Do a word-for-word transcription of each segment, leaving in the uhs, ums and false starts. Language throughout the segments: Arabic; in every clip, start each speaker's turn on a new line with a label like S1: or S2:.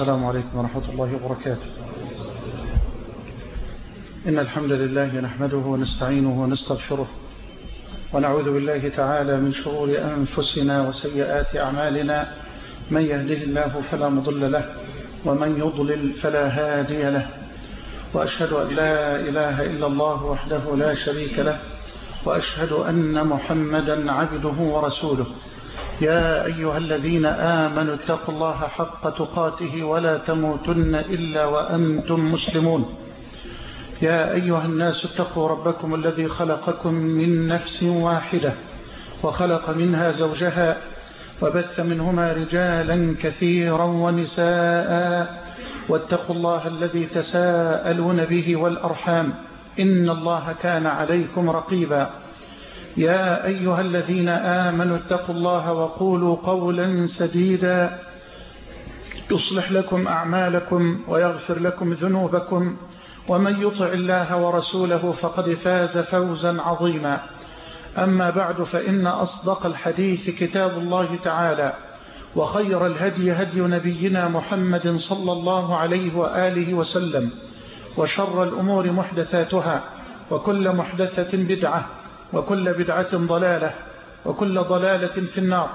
S1: السلام عليكم ورحمة الله وبركاته. إن الحمد لله نحمده ونستعينه ونستغفره ونعوذ بالله تعالى من شرور أنفسنا وسيئات أعمالنا. من يهده الله فلا مضل له ومن يضلل فلا هادي له، وأشهد أن لا إله إلا الله وحده لا شريك له، وأشهد أن محمدا عبده ورسوله. يا أيها الذين آمنوا اتقوا الله حق تقاته ولا تموتن إلا وأنتم مسلمون. يا أيها الناس اتقوا ربكم الذي خلقكم من نفس واحدة وخلق منها زوجها وبث منهما رجالا كثيرا ونساء، واتقوا الله الذي تساءلون به والأرحام إن الله كان عليكم رقيبا. يا أيها الذين آمنوا اتقوا الله وقولوا قولا سديدا يصلح لكم أعمالكم ويغفر لكم ذنوبكم، ومن يطع الله ورسوله فقد فاز فوزا عظيما. أما بعد، فإن أصدق الحديث كتاب الله تعالى، وخير الهدي هدي نبينا محمد صلى الله عليه وآله وسلم، وشر الأمور محدثاتها، وكل محدثة بدعة، وكل بدعة ضلالة، وكل ضلالة في النار.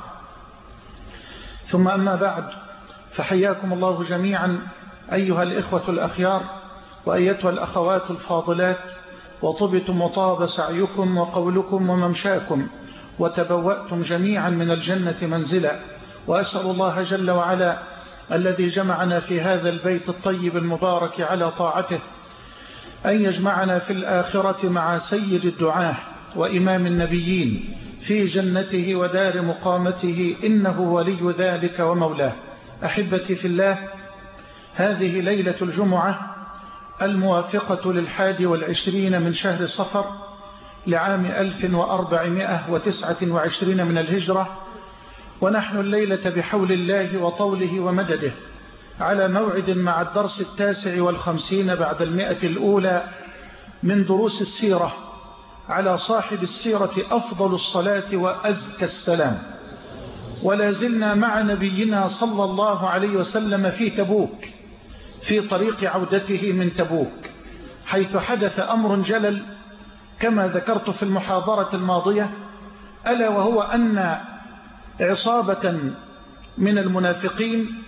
S1: ثم أما بعد، فحياكم الله جميعا أيها الإخوة الأخيار وأيتها الأخوات الفاضلات، وطبتم وطاب سعيكم وقولكم وممشاكم، وتبوأتم جميعا من الجنة منزلا. وأسأل الله جل وعلا الذي جمعنا في هذا البيت الطيب المبارك على طاعته أن يجمعنا في الآخرة مع سيد الدعاة وإمام النبيين في جنته ودار مقامته، إنه ولي ذلك ومولاه. أحبتي في الله، هذه ليلة الجمعة الموافقة للحادي والعشرين من شهر صفر لعام ألف وأربعمائة وتسعة وعشرين من الهجرة، ونحن الليلة بحول الله وطوله ومدده على موعد مع الدرس التاسع والخمسين بعد المئة الأولى من دروس السيرة، على صاحب السيرة أفضل الصلاة وأزكى السلام. ولا زلنا مع نبينا صلى الله عليه وسلم في تبوك، في طريق عودته من تبوك، حيث حدث أمر جلل كما ذكرت في المحاضرة الماضية، ألا وهو أن عصابة من المنافقين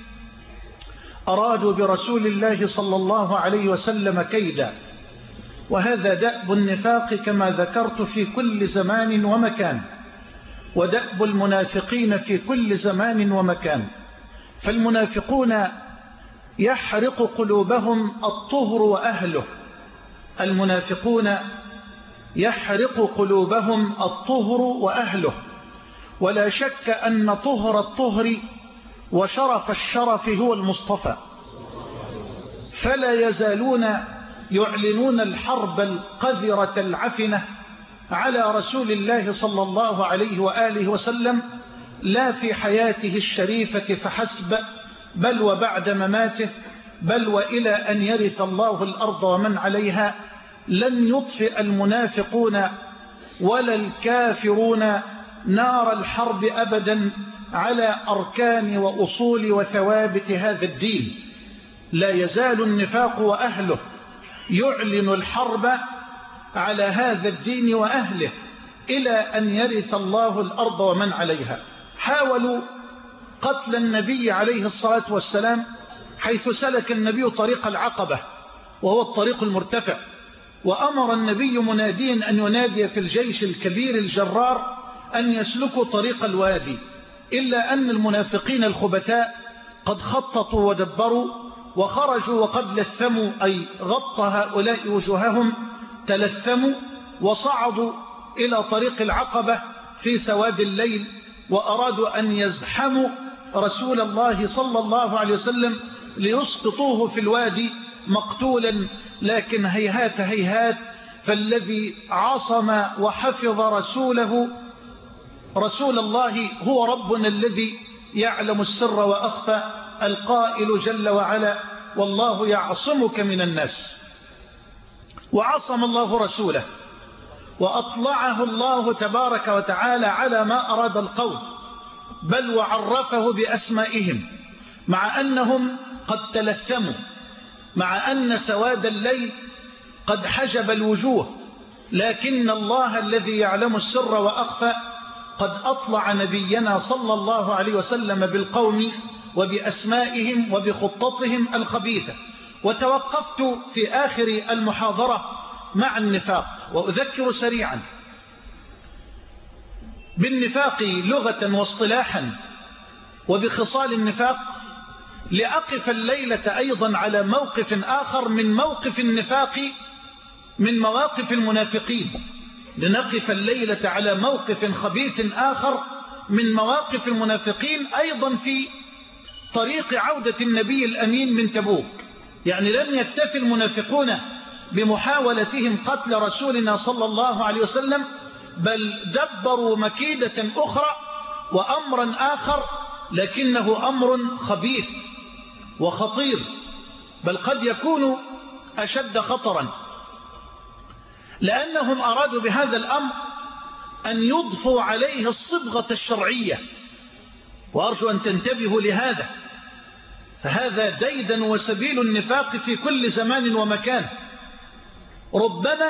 S1: أرادوا برسول الله صلى الله عليه وسلم كيدا، وهذا دأب النفاق كما ذكرت في كل زمان ومكان، ودأب المنافقين في كل زمان ومكان. فالمنافقون يحرق قلوبهم الطهر وأهله، المنافقون يحرق قلوبهم الطهر وأهله، ولا شك أن طهر الطهر وشرف الشرف هو المصطفى، فلا يزالون يعلنون الحرب القذرة العفنة على رسول الله صلى الله عليه وآله وسلم، لا في حياته الشريفة فحسب، بل وبعد مماته، بل وإلى أن يرث الله الأرض ومن عليها. لن يطفئ المنافقون ولا الكافرون نار الحرب أبدا على أركان وأصول وثوابت هذا الدين. لا يزال النفاق وأهله يعلن الحرب على هذا الدين وأهله إلى أن يرث الله الأرض ومن عليها. حاولوا قتل النبي عليه الصلاة والسلام، حيث سلك النبي طريق العقبة وهو الطريق المرتفع، وأمر النبي مناديا أن ينادي في الجيش الكبير الجرار أن يسلكوا طريق الوادي، إلا أن المنافقين الخبثاء قد خططوا ودبروا وخرجوا، وقد لثموا أي غطى هؤلاء وجوههم، تلثموا وصعدوا إلى طريق العقبة في سواد الليل، وأرادوا أن يزحموا رسول الله صلى الله عليه وسلم ليسقطوه في الوادي مقتولا. لكن هيهات هيهات، فالذي عصم وحفظ رسوله رسول الله هو ربنا الذي يعلم السر وأخفى، القائل جل وعلا: والله يعصمك من الناس. وعصم الله رسوله، وأطلعه الله تبارك وتعالى على ما أراد القول، بل وعرفه بأسمائهم، مع أنهم قد تلثموا، مع أن سواد الليل قد حجب الوجوه، لكن الله الذي يعلم السر وأخفى قد أطلع نبينا صلى الله عليه وسلم بالقوم وبأسمائهم وبخطتهم الخبيثة. وتوقفت في آخر المحاضرة مع النفاق، وأذكر سريعا بالنفاق لغة واصطلاحا وبخصال النفاق، لأقف الليلة أيضا على موقف آخر من موقف النفاق من مواقف المنافقين، لنقف الليلة على موقف خبيث آخر من مواقف المنافقين أيضا في طريق عودة النبي الأمين من تبوك. يعني لم يكتفي المنافقون بمحاولتهم قتل رسولنا صلى الله عليه وسلم، بل دبروا مكيدة أخرى وأمرا آخر، لكنه أمر خبيث وخطير، بل قد يكون أشد خطرا، لأنهم أرادوا بهذا الأمر أن يضفوا عليه الصبغة الشرعية، وأرجو أن تنتبهوا لهذا، فهذا ديدا وسبيل النفاق في كل زمان ومكان. ربما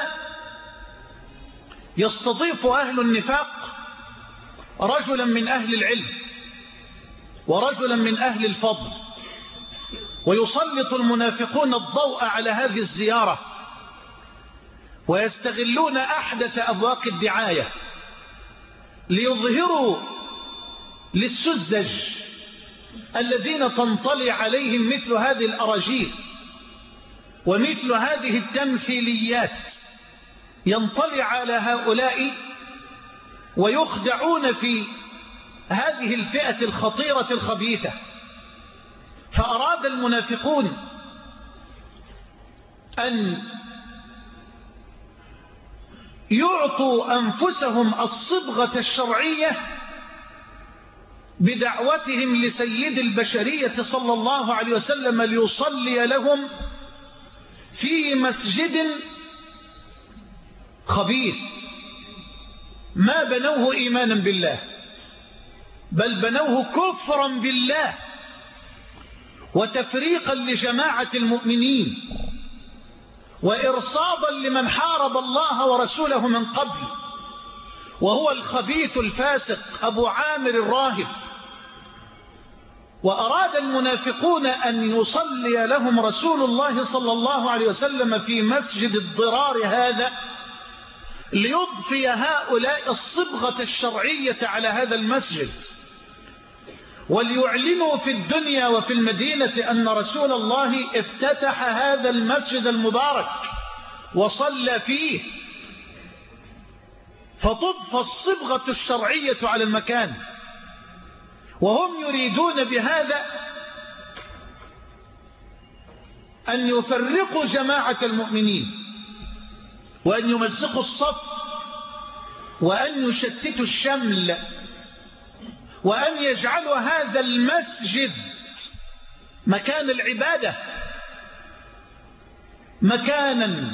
S1: يستضيف أهل النفاق رجلا من أهل العلم ورجلا من أهل الفضل، ويسلط المنافقون الضوء على هذه الزيارة، ويستغلون أحدث أبواق الدعاية ليظهروا للسذج الذين تنطلي عليهم مثل هذه الأراجيل ومثل هذه التمثيليات، ينطلي على هؤلاء ويخدعون في هذه الفئة الخطيرة الخبيثة. فأراد المنافقون أن يعطوا أنفسهم الصبغة الشرعية بدعوتهم لسيد البشرية صلى الله عليه وسلم ليصلي لهم في مسجد خبيث ما بنوه إيمانا بالله، بل بنوه كفرا بالله وتفريقا لجماعة المؤمنين وإرصادا لمن حارب الله ورسوله من قبل، وهو الخبيث الفاسق أبو عامر الراهب. وأراد المنافقون أن يصلي لهم رسول الله صلى الله عليه وسلم في مسجد الضرار هذا ليضفي هؤلاء الصبغة الشرعية على هذا المسجد، وليعلنوا في الدنيا وفي المدينة أن رسول الله افتتح هذا المسجد المبارك وصلى فيه، فتضفى الصبغة الشرعية على المكان. وهم يريدون بهذا أن يفرقوا جماعة المؤمنين وأن يمزقوا الصف وأن يشتتوا الشمل وأن يجعلوا هذا المسجد مكان العبادة مكانا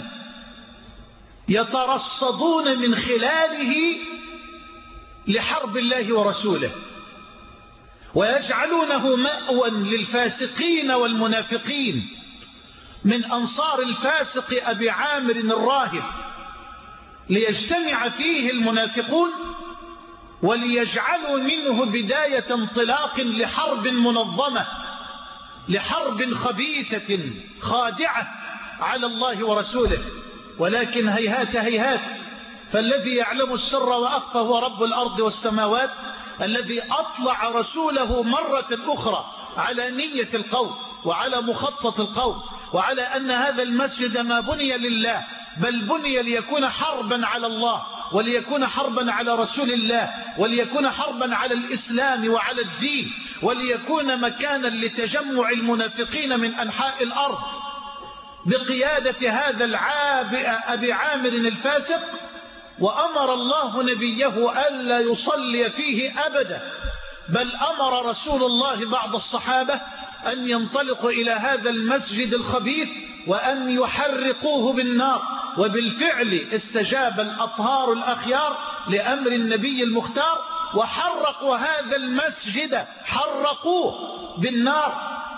S1: يترصدون من خلاله لحرب الله ورسوله، ويجعلونه مأوى للفاسقين والمنافقين من أنصار الفاسق أبي عامر الراهب، ليجتمع فيه المنافقون وليجعلوا منه بداية انطلاق لحرب منظمة، لحرب خبيثة خادعة على الله ورسوله. ولكن هيهات هيهات، فالذي يعلم السر وأخفى هو رب الأرض والسماوات، الذي أطلع رسوله مرة أخرى على نية القوم وعلى مخطط القوم، وعلى أن هذا المسجد ما بني لله بل بني ليكون حربا على الله، وليكون حربا على رسول الله، وليكون حربا على الإسلام وعلى الدين، وليكون مكانا لتجمع المنافقين من أنحاء الأرض بقيادة هذا العابئ أبي عامر الفاسق. وأمر الله نبيه ألا يصلي فيه أبدا، بل أمر رسول الله بعض الصحابة أن ينطلقوا إلى هذا المسجد الخبيث وأن يحرقوه بالنار. وبالفعل استجاب الأطهار الأخيار لأمر النبي المختار وحرقوا هذا المسجد، حرقوه بالنار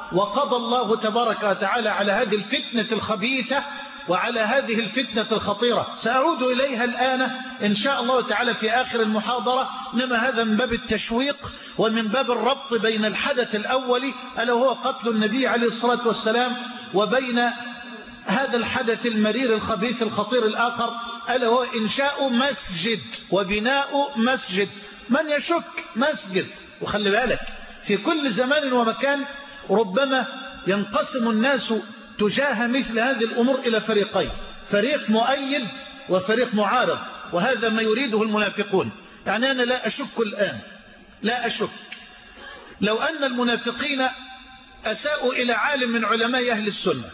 S1: وقضى الله تبارك وتعالى على هذه الفتنة الخبيثة وعلى هذه الفتنة الخطيرة. سأعود إليها الآن إن شاء الله تعالى في آخر المحاضرة، إنما هذا من باب التشويق ومن باب الربط بين الحدث الأول ألا وهو قتل النبي عليه الصلاة والسلام، وبين هذا الحدث المرير الخبيث الخطير الآخر ألا هو إنشاء مسجد وبناء مسجد. من يشك مسجد، وخلي بالك في كل زمان ومكان ربما ينقسم الناس تجاه مثل هذه الأمور إلى فريقين، فريق مؤيد وفريق معارض، وهذا ما يريده المنافقون. يعني أنا لا أشك الآن، لا أشك لو أن المنافقين أساءوا إلى عالم من علماء أهل السنة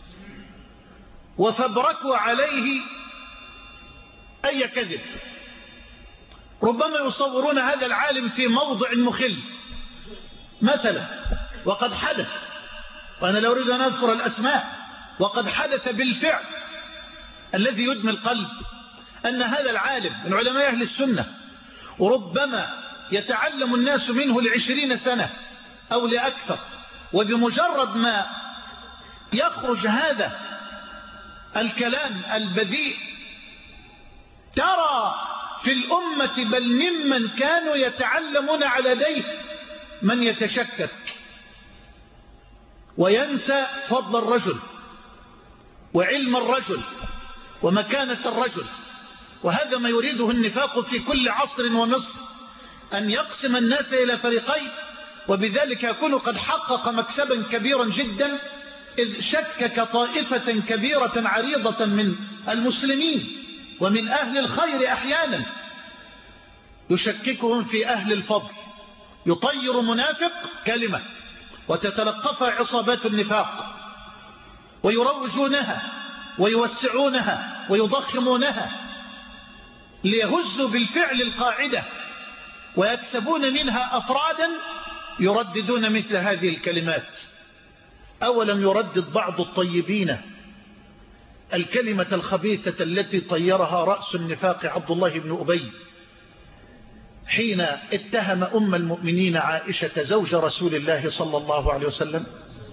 S1: وفبركوا عليه أي كذب، ربما يصورون هذا العالم في موضع مخل مثلا، وقد حدث، وأنا لا أريد أن أذكر الأسماء، وقد حدث بالفعل الذي يدمي القلب أن هذا العالم من علماء أهل السنة وربما يتعلم الناس منه لعشرين سنة أو لأكثر، وبمجرد ما يخرج هذا الكلام البذيء ترى في الأمة بل ممن كانوا يتعلمون على يديه من يتشكك وينسى فضل الرجل وعلم الرجل ومكانة الرجل. وهذا ما يريده النفاق في كل عصر ومصر، أن يقسم الناس إلى فريقين، وبذلك يكون قد حقق مكسبا كبيرا جدا، إذ شكك طائفة كبيرة عريضة من المسلمين ومن أهل الخير أحيانا، يشككهم في أهل الفضل، يطير منافق كلمة وتتلقفها عصابات النفاق ويروجونها ويوسعونها ويضخمونها ليهزوا بالفعل القاعدة ويكسبون منها أفرادا يرددون مثل هذه الكلمات. أولم يردد بعض الطيبين الكلمة الخبيثة التي طيرها رأس النفاق عبد الله بن أبي حين اتهم أم المؤمنين عائشة زوج رسول الله صلى الله عليه وسلم؟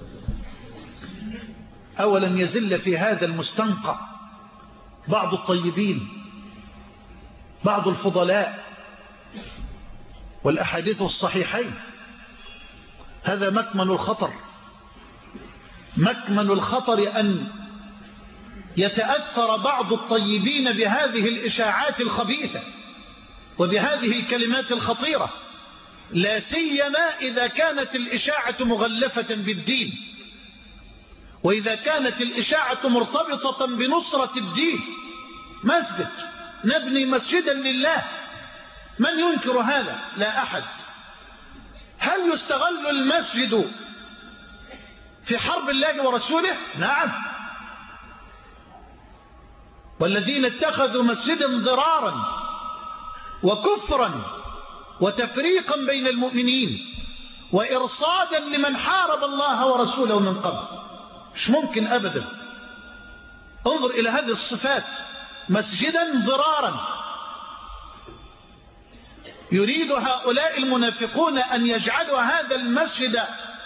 S1: أولم يزل في هذا المستنقع بعض الطيبين، بعض الفضلاء، والأحاديث الصحيحين؟ هذا مكمن الخطر، مكمن الخطر أن يتأثر بعض الطيبين بهذه الإشاعات الخبيثة وبهذه الكلمات الخطيرة، لا سيما إذا كانت الإشاعة مغلفة بالدين، وإذا كانت الإشاعة مرتبطة بنصرة الدين. مسجد، نبني مسجدا لله، من ينكر هذا؟ لا أحد. هل يستغل المسجد في حرب الله ورسوله؟ نعم. والذين اتخذوا مسجدا ضرارا وكفرا وتفريقا بين المؤمنين وإرصادا لمن حارب الله ورسوله من قبل، مش ممكن أبدا. انظر إلى هذه الصفات، مسجدا ضرارا. يريد هؤلاء المنافقون أن يجعلوا هذا المسجد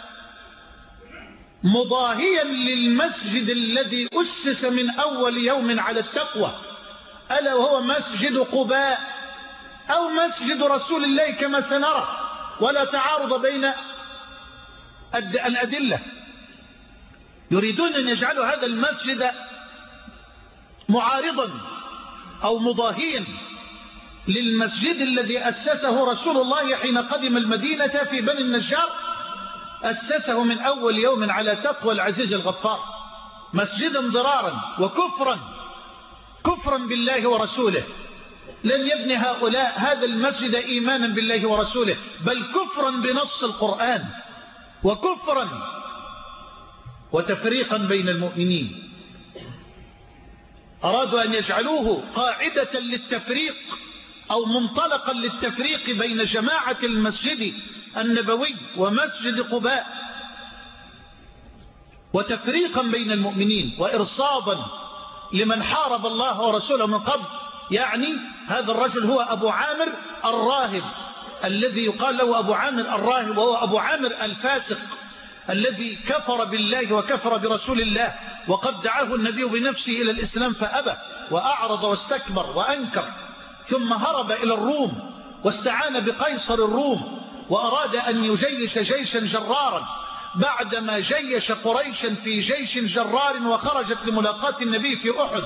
S1: مضاهيا للمسجد الذي أسس من أول يوم على التقوى، ألا وهو مسجد قباء أو مسجد رسول الله كما سنرى، ولا تعارض بين الأدلة. يريدون أن يجعلوا هذا المسجد معارضا أو مضاهيا للمسجد الذي أسسه رسول الله حين قدم المدينة في بني النجار، أسسه من أول يوم على تقوى العزيز الغفار، مسجدا ضرارا وكفرا، كفرا بالله ورسوله. لن يبني هؤلاء هذا المسجد إيمانا بالله ورسوله، بل كفرا بنص القرآن، وكفرا وتفريقا بين المؤمنين. أرادوا أن يجعلوه قاعدة للتفريق أو منطلقا للتفريق بين جماعة المسجد النبوي ومسجد قباء، وتفريقا بين المؤمنين وإرصادا لمن حارب الله ورسوله من قبل. يعني هذا الرجل هو أبو عامر الراهب، الذي يقال له أبو عامر الراهب، وهو أبو عامر الفاسق الذي كفر بالله وكفر برسول الله، وقد دعاه النبي بنفسه إلى الإسلام فأبى وأعرض واستكبر وأنكر، ثم هرب إلى الروم واستعان بقيصر الروم وأراد أن يجيش جيشا جرارا بعدما جيش قريشا في جيش جرار وخرجت لملاقاة النبي في أحد،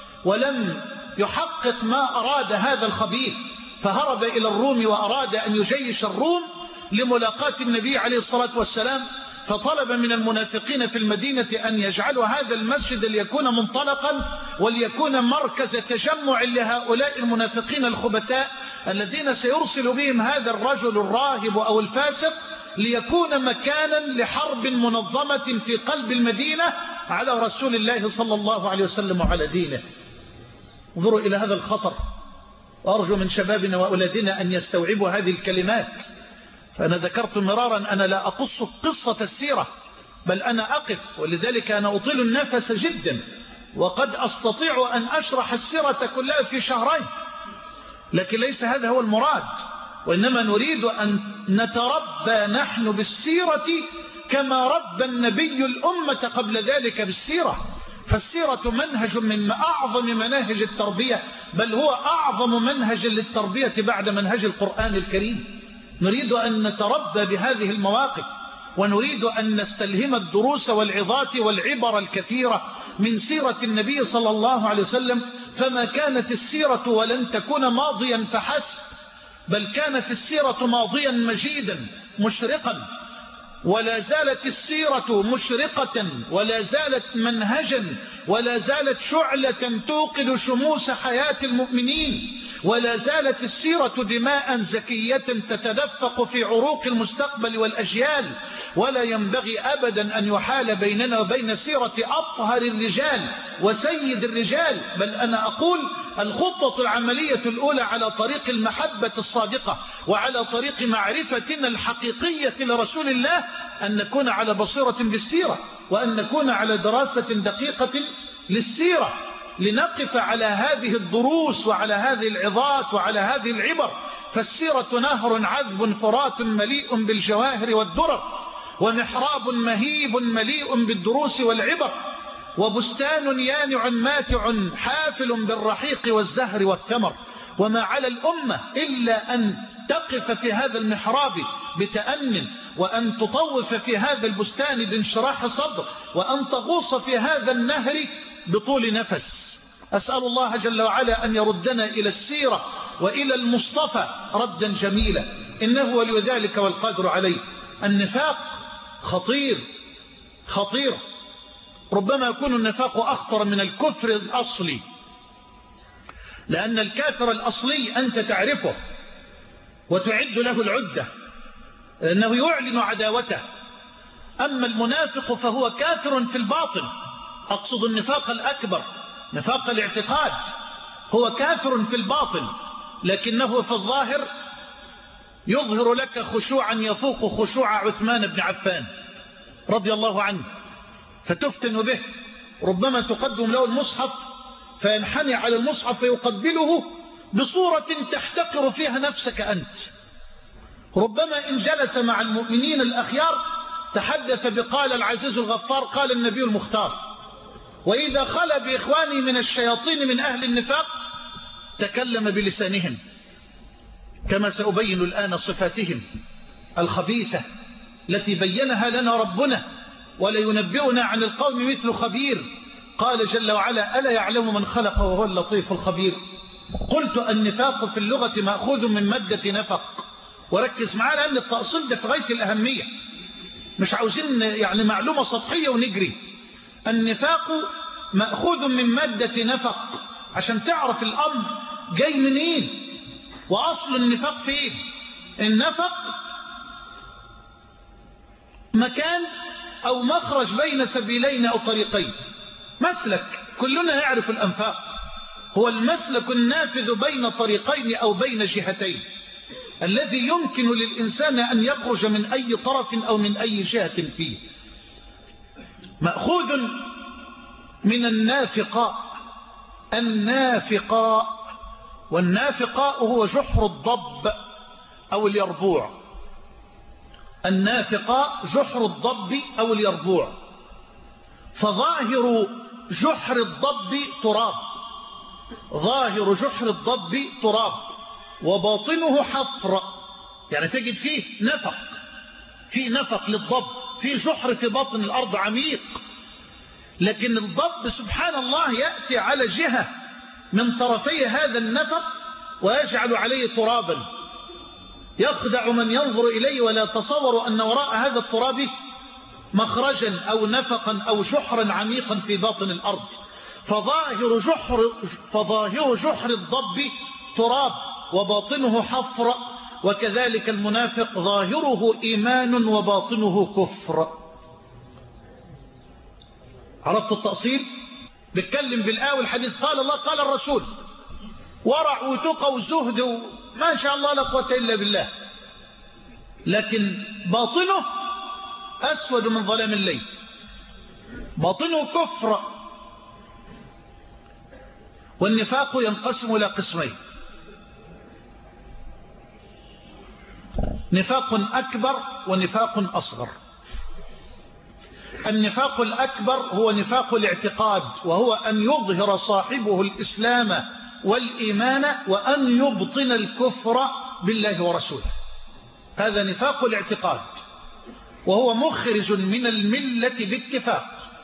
S1: ولم يحقق ما أراد هذا الخبيث، فهرب إلى الروم وأراد أن يجيش الروم لملاقاة النبي عليه الصلاة والسلام، فطلب من المنافقين في المدينة أن يجعلوا هذا المسجد ليكون منطلقا وليكون مركز تجمع لهؤلاء المنافقين الخبثاء الذين سيرسل بهم هذا الرجل الراهب أو الفاسق، ليكون مكانا لحرب منظمة في قلب المدينة على رسول الله صلى الله عليه وسلم وعلى دينه. انظروا إلى هذا الخطر، وأرجو من شبابنا وأولادنا أن يستوعبوا هذه الكلمات. فأنا ذكرت مرارا أنا لا أقص قصة السيرة، بل أنا أقف، ولذلك أنا أطيل النفس جدا، وقد أستطيع أن أشرح السيرة كلها في شهرين، لكن ليس هذا هو المراد، وإنما نريد أن نتربى نحن بالسيرة كما ربى النبي الأمة قبل ذلك بالسيرة. فالسيرة منهج من أعظم مناهج التربية، بل هو أعظم منهج للتربية بعد منهج القرآن الكريم. نريد أن نتربى بهذه المواقف، ونريد أن نستلهم الدروس والعظات والعبر الكثيرة من سيرة النبي صلى الله عليه وسلم. فما كانت السيرة ولن تكون ماضيا فحسب، بل كانت السيرة ماضيا مجيدا مشرقا، ولا زالت السيرة مشرقة، ولا زالت منهجا، ولا زالت شعلة توقد شموس حياة المؤمنين، ولا زالت السيرة دماء زكية تتدفق في عروق المستقبل والأجيال. ولا ينبغي أبدا أن يحال بيننا وبين سيرة أطهر الرجال وسيد الرجال، بل أنا أقول الخطة العملية الأولى على طريق المحبة الصادقة وعلى طريق معرفتنا الحقيقية لرسول الله أن نكون على بصيرة بالسيرة، وأن نكون على دراسة دقيقة للسيرة، لنقف على هذه الدروس وعلى هذه العظات وعلى هذه العبر. فالسيرة نهر عذب فرات مليء بالجواهر والدرر، ومحراب مهيب مليء بالدروس والعبر، وبستان يانع ماتع حافل بالرحيق والزهر والثمر. وما على الأمة إلا أن تقف في هذا المحراب بتأن، وأن تطوف في هذا البستان بانشراح صدر، وأن تغوص في هذا النهر بطول نفس. أسأل الله جل وعلا أن يردنا إلى السيرة وإلى المصطفى ردا جميلا، إنه ولي ذلك والقادر عليه. النفاق خطير خطير، ربما يكون النفاق أخطر من الكفر الأصلي، لأن الكافر الأصلي أنت تعرفه وتعد له العدة لأنه يعلن عداوته. أما المنافق فهو كافر في الباطن، أقصد النفاق الأكبر نفاق الاعتقاد، هو كافر في الباطن لكنه في الظاهر يظهر لك خشوعا يفوق خشوع عثمان بن عفان رضي الله عنه، فتفتن به. ربما تقدم له المصحف فينحني على المصحف فيقبله بصورة تحتقر فيها نفسك أنت. ربما إن جلس مع المؤمنين الأخيار تحدث بقال العزيز الغفار قال النبي المختار، وإذا خلى بإخواني من الشياطين من أهل النفاق تكلم بلسانهم، كما سأبين الآن صفاتهم الخبيثة التي بينها لنا ربنا، ولا ينبئنا عن القوم مثل خبير. قال جل وعلا: ألا يعلم من خلق وهو اللطيف الخبير. قلت النفاق في اللغة مأخوذ من مادة نفق، وركز معنا لأن التأصيل ده في غاية الأهمية، مش عاوزين يعني معلومة سطحية ونجري. النفاق مأخوذ من مادة نفق عشان تعرف الأمر جاي منين وأصل النفاق فين. النفق مكان أو مخرج بين سبيلين أو طريقين، مسلك، كلنا يعرف الأنفاق، هو المسلك النافذ بين طريقين أو بين جهتين، الذي يمكن للإنسان أن يخرج من أي طرف أو من أي جهة فيه. مأخوذ من النافقاء، النافقاء، والنافقاء هو جحر الضب أو اليربوع. النافق جحر الضب أو اليربوع، فظاهر جحر الضب تراب، ظاهر جحر الضب تراب وباطنه حفر، يعني تجد فيه نفق، فيه نفق للضب، فيه جحر في باطن الأرض عميق، لكن الضب سبحان الله يأتي على جهة من طرفي هذا النفق ويجعل عليه ترابا، يخدع من ينظر إليه ولا يتصور أن وراء هذا التراب مخرجا أو نفقا أو جحرا عميقا في باطن الأرض. فظاهر جحر, فظاهر جحر الضب تراب وباطنه حفر، وكذلك المنافق ظاهره إيمان وباطنه كفر. عرفت التأصيل؟ بتكلم بالآية والحديث، قال الله قال الرسول، ورع وتقى وزهد ما شاء الله لا قوة إلا بالله، لكن باطنه أسود من ظلام الليل، باطنه كفر. والنفاق ينقسم إلى قسمين: نفاق أكبر ونفاق أصغر. النفاق الأكبر هو نفاق الاعتقاد، وهو أن يظهر صاحبه الإسلام والإيمان وأن يبطن الكفر بالله ورسوله، هذا نفاق الاعتقاد، وهو مخرج من الملة باتفاق،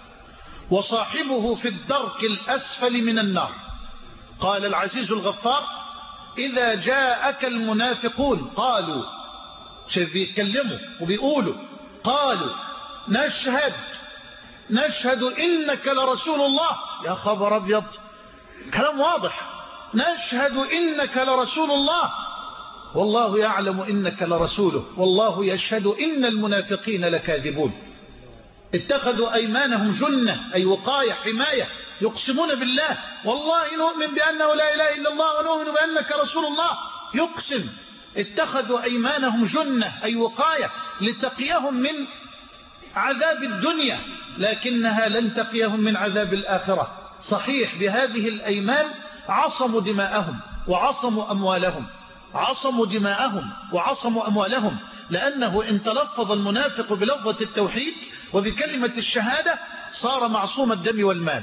S1: وصاحبه في الدرك الأسفل من النار. قال العزيز الغفار: إذا جاءك المنافقون قالوا، شايف بيتكلموا وبيقولوا، قالوا نشهد نشهد إنك لرسول الله. يا خبر أبيض، كلام واضح، نشهد إنك لرسول الله والله يعلم إنك لرسوله والله يشهد إن المنافقين لكاذبون. اتخذوا أيمانهم جنة، أي وقاية حماية، يقسمون بالله والله نؤمن بأنه لا إله إلا الله ونؤمن بأنك رسول الله، يقسم. اتخذوا أيمانهم جنة، أي وقاية لتقيهم من عذاب الدنيا، لكنها لن تقيهم من عذاب الآخرة. صحيح بهذه الأيمان عصموا دماءهم وعصموا أموالهم، عصموا دماءهم وعصموا أموالهم، لأنه إن تلفظ المنافق بلفظة التوحيد وبكلمة الشهادة صار معصوم الدم والمال.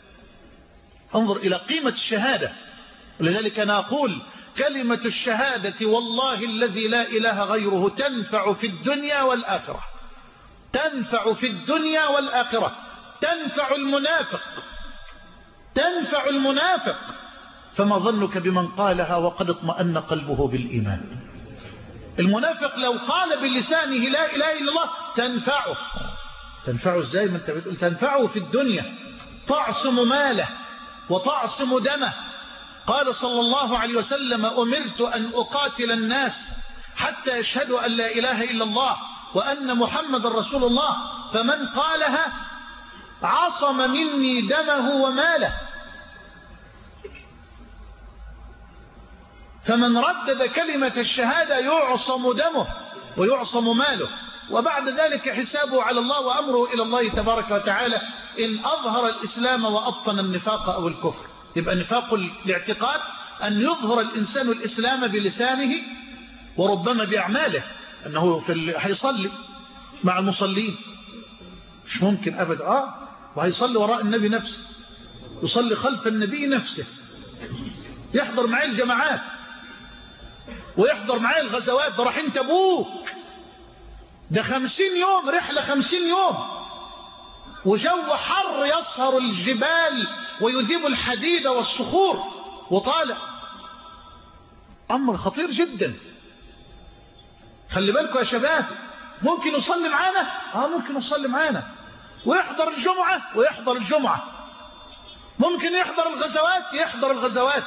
S1: انظر إلى قيمة الشهادة. ولذلك أنا أقول كلمة الشهادة والله الذي لا إله غيره تنفع في الدنيا والآخرة، تنفع في الدنيا والآخرة، تنفع المنافق، تنفع المنافق. فما ظنك بمن قالها وقد اطمأن قلبه بالإيمان؟ المنافق لو قال بلسانه لا إله إلا الله تنفعه. تنفعه ازاي؟ ما انت بتقول تنفعه في الدنيا، تعصم ماله وتعصم دمه. قال صلى الله عليه وسلم: أمرت أن أقاتل الناس حتى يشهدوا أن لا إله إلا الله وأن محمد رسول الله، فمن قالها عصم مني دمه وماله. فمن ردد كلمة الشهادة يعصم دمه ويعصم ماله، وبعد ذلك حسابه على الله وأمره إلى الله تبارك وتعالى إن أظهر الإسلام وأبطن النفاق أو الكفر. يبقى نفاق الاعتقاد أن يظهر الإنسان الإسلام بلسانه وربما بأعماله، أنه في هيصلي مع المصلين، مش ممكن أبدا، آه وهيصلي وراء النبي نفسه، يصلي خلف النبي نفسه، يحضر معي الجماعات ويحضر معي الغزوات. ده رايحين تبوك، ده خمسين يوم رحلة، خمسين يوم وجو حر يصهر الجبال ويذيب الحديد والصخور وطالع، أمر خطير جدا. خلي بالكم يا شباب، ممكن يصلي معانا، آه ممكن يصلي معانا ويحضر الجمعة ويحضر الجمعة، ممكن يحضر الغزوات يحضر الغزوات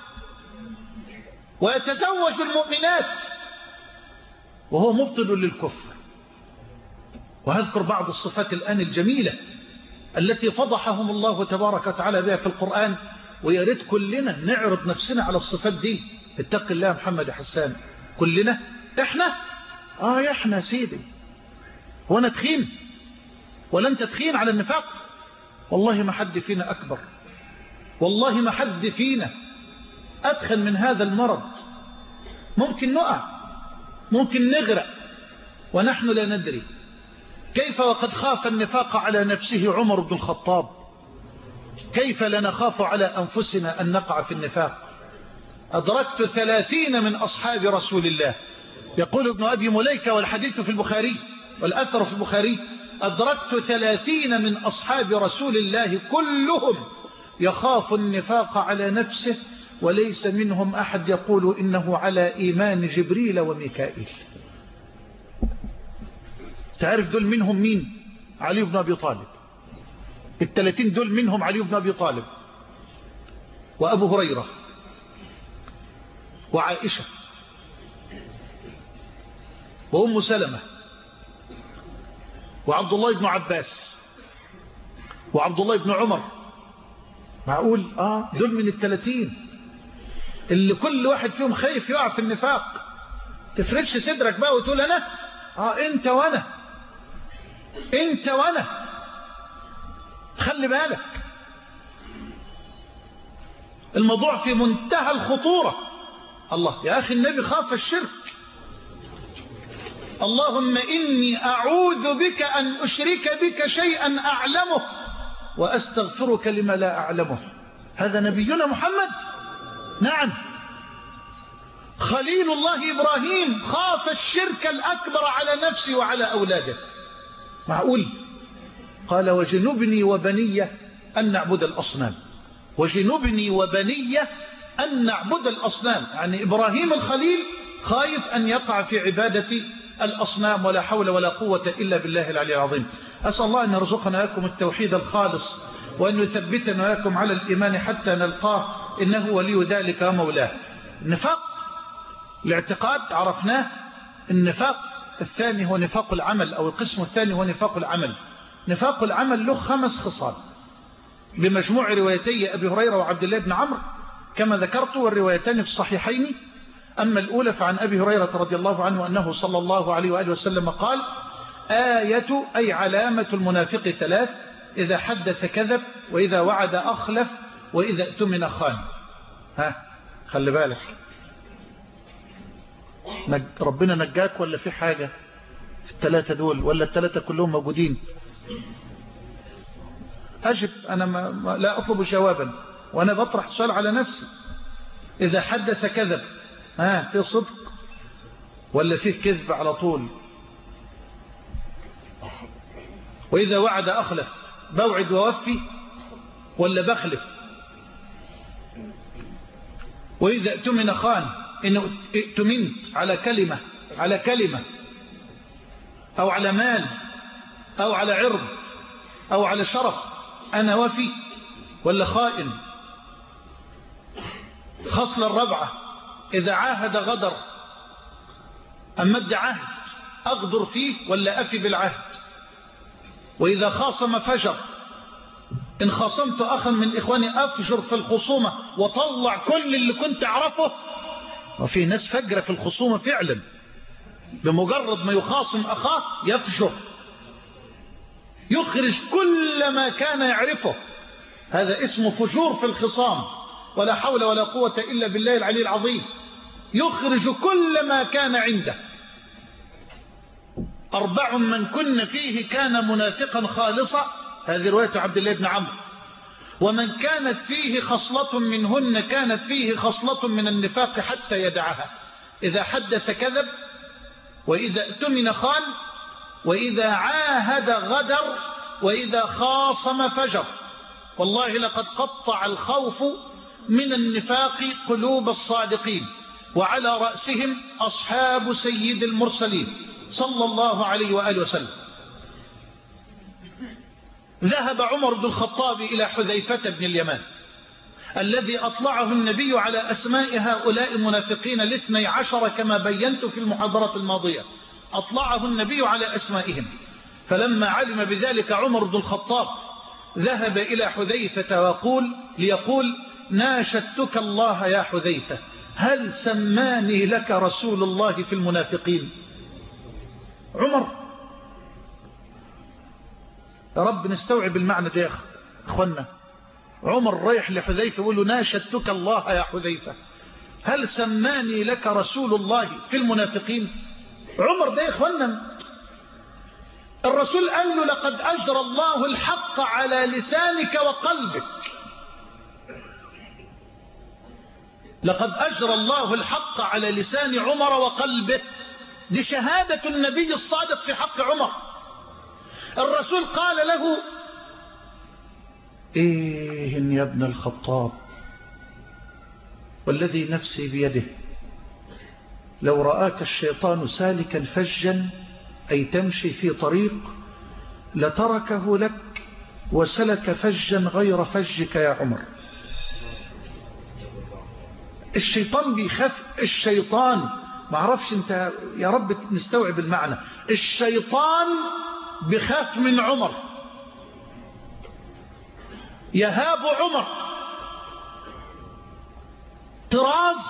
S1: ويتزوج المؤمنات وهو مبطل للكفر. وهذكر بعض الصفات الآن الجميلة التي فضحهم الله تبارك وتعالى بها في القرآن، وياريت كلنا نعرض نفسنا على الصفات دي. اتق الله يا محمد حسان، كلنا احنا اه احنا سيدي، هو انا تخين ولا انت تخين على النفاق؟ والله ما حد فينا أكبر، والله ما حد فينا أدخل من هذا المرض. ممكن نقع، ممكن نغرق، ونحن لا ندري. كيف وقد خاف النفاق على نفسه عمر بن الخطاب، كيف لا نخاف على أنفسنا أن نقع في النفاق؟ أدركت ثلاثين من أصحاب رسول الله، يقول ابن أبي مليكة والحديث في البخاري والأثر في البخاري، أدركت ثلاثين من أصحاب رسول الله كلهم يخاف النفاق على نفسه، وليس منهم أحد يقول إنه على إيمان جبريل وميكائيل. تعرف دول منهم مين؟ علي بن أبي طالب. الثلاثين دول منهم علي بن أبي طالب وأبو هريرة وعائشة وأم سلمة وعبد الله بن عباس وعبد الله بن عمر. معقول؟ آه دول من الثلاثين اللي كل واحد فيهم خايف يقع في النفاق. تفرش صدرك بقى وتقول أنا آه أنت وأنا أنت وأنا. خلي بالك، الموضوع في منتهى الخطورة. الله يا أخي، النبي خاف الشرك. اللهم إني أعوذ بك أن أشرك بك شيئا أعلمه وأستغفرك لما لا أعلمه. هذا نبينا محمد. نعم، خليل الله إبراهيم خاف الشرك الأكبر على نفسه وعلى أولاده. معقول؟ قال وجنبني وبني أن نعبد الأصنام. وجنبني وبني أن نعبد الأصنام، يعني إبراهيم الخليل خايف أن يقع في عبادة الأصنام، ولا حول ولا قوة إلا بالله العلي العظيم. أسأل الله أن يرزقنا وإياكم التوحيد الخالص، وأن يثبتنا وإياكم على الإيمان حتى نلقاه، إنه ولي ذلك ومولاه. النفاق الاعتقاد عرفناه. النفاق الثاني هو نفاق العمل، أو القسم الثاني هو نفاق العمل. نفاق العمل له خمس خصال بمجموع روايتي أبي هريرة وعبد الله بن عمرو كما ذكرت، والروايتان في الصحيحين. أما الأولى فعن أبي هريرة رضي الله عنه أنه صلى الله عليه وآله وسلم قال: آية أي علامة المنافق ثلاث: إذا حدث كذب، وإذا وعد أخلف، وإذا اؤتمن خان. ها خلي بالك، ربنا نجاك ولا في حاجة في الثلاثة دول، ولا الثلاثة كلهم موجودين؟ أجب، أنا ما لا أطلب جوابا، وأنا بطرح سؤال على نفسي. إذا حدث كذب، ها في صدق ولا فيه كذب على طول؟ وإذا وعد أخلف، بوعد ووفي ولا بخلف؟ وإذا اؤتمن خان، إنه اؤتمنت على كلمة على كلمة أو على مال أو على عرض أو على شرف، أنا وفي ولا خائن؟ خصلة الرابعة: إذا عاهد غدر، أمد عهد أغدر فيه ولا أفي بالعهد؟ وإذا خاصم فجر، إن خاصمت أخا من إخواني أفجر في الخصومة وطلع كل اللي كنت أعرفه. وفي ناس فجرة في الخصومة فعلا، بمجرد ما يخاصم أخاه يفجر، يخرج كل ما كان يعرفه. هذا اسمه فجور في الخصام، ولا حول ولا قوة إلا بالله العلي العظيم. يخرج كل ما كان عنده. أربع من كن فيه كان منافقا خالصا، هذه رواية عبد الله بن عمرو. ومن كانت فيه خصلة منهن كانت فيه خصلة من النفاق حتى يدعها: إذا حدث كذب، وإذا اؤتمن خان، وإذا عاهد غدر، وإذا خاصم فجر. والله لقد قطع الخوف من النفاق قلوب الصادقين، وعلى رأسهم أصحاب سيد المرسلين صلى الله عليه وآله وسلم. ذهب عمر بن الخطاب إلى حذيفة بن اليمان الذي أطلعه النبي على أسماء هؤلاء المنافقين الاثني عشر كما بينت في المحاضرة الماضية. أطلعه النبي على أسمائهم، فلما علم بذلك عمر بن الخطاب ذهب إلى حذيفة ويقول ليقول: ناشدتك الله يا حذيفة، هل سماني لك رسول الله في المنافقين؟ عمر، يا رب نستوعب المعنى ده يا أخوانا. عمر رايح لحذيفة يقول له: ناشدتك الله يا حذيفة، هل سماني لك رسول الله في المنافقين؟ عمر ده يا إخوانا الرسول قال له لقد أجرى الله الحق على لسانك وقلبك، لقد أجرى الله الحق على لسان عمر وقلبه. دي شهادة النبي الصادق في حق عمر. الرسول قال له إيه يا ابن الخطاب والذي نفسي بيده لو رآك الشيطان سالكا فجا أي تمشي في طريق لتركه لك وسلك فجا غير فجك يا عمر. الشيطان بيخاف، الشيطان ما عرفش انت يا رب نستوعب المعنى، الشيطان بيخاف من عمر، يهاب عمر طراز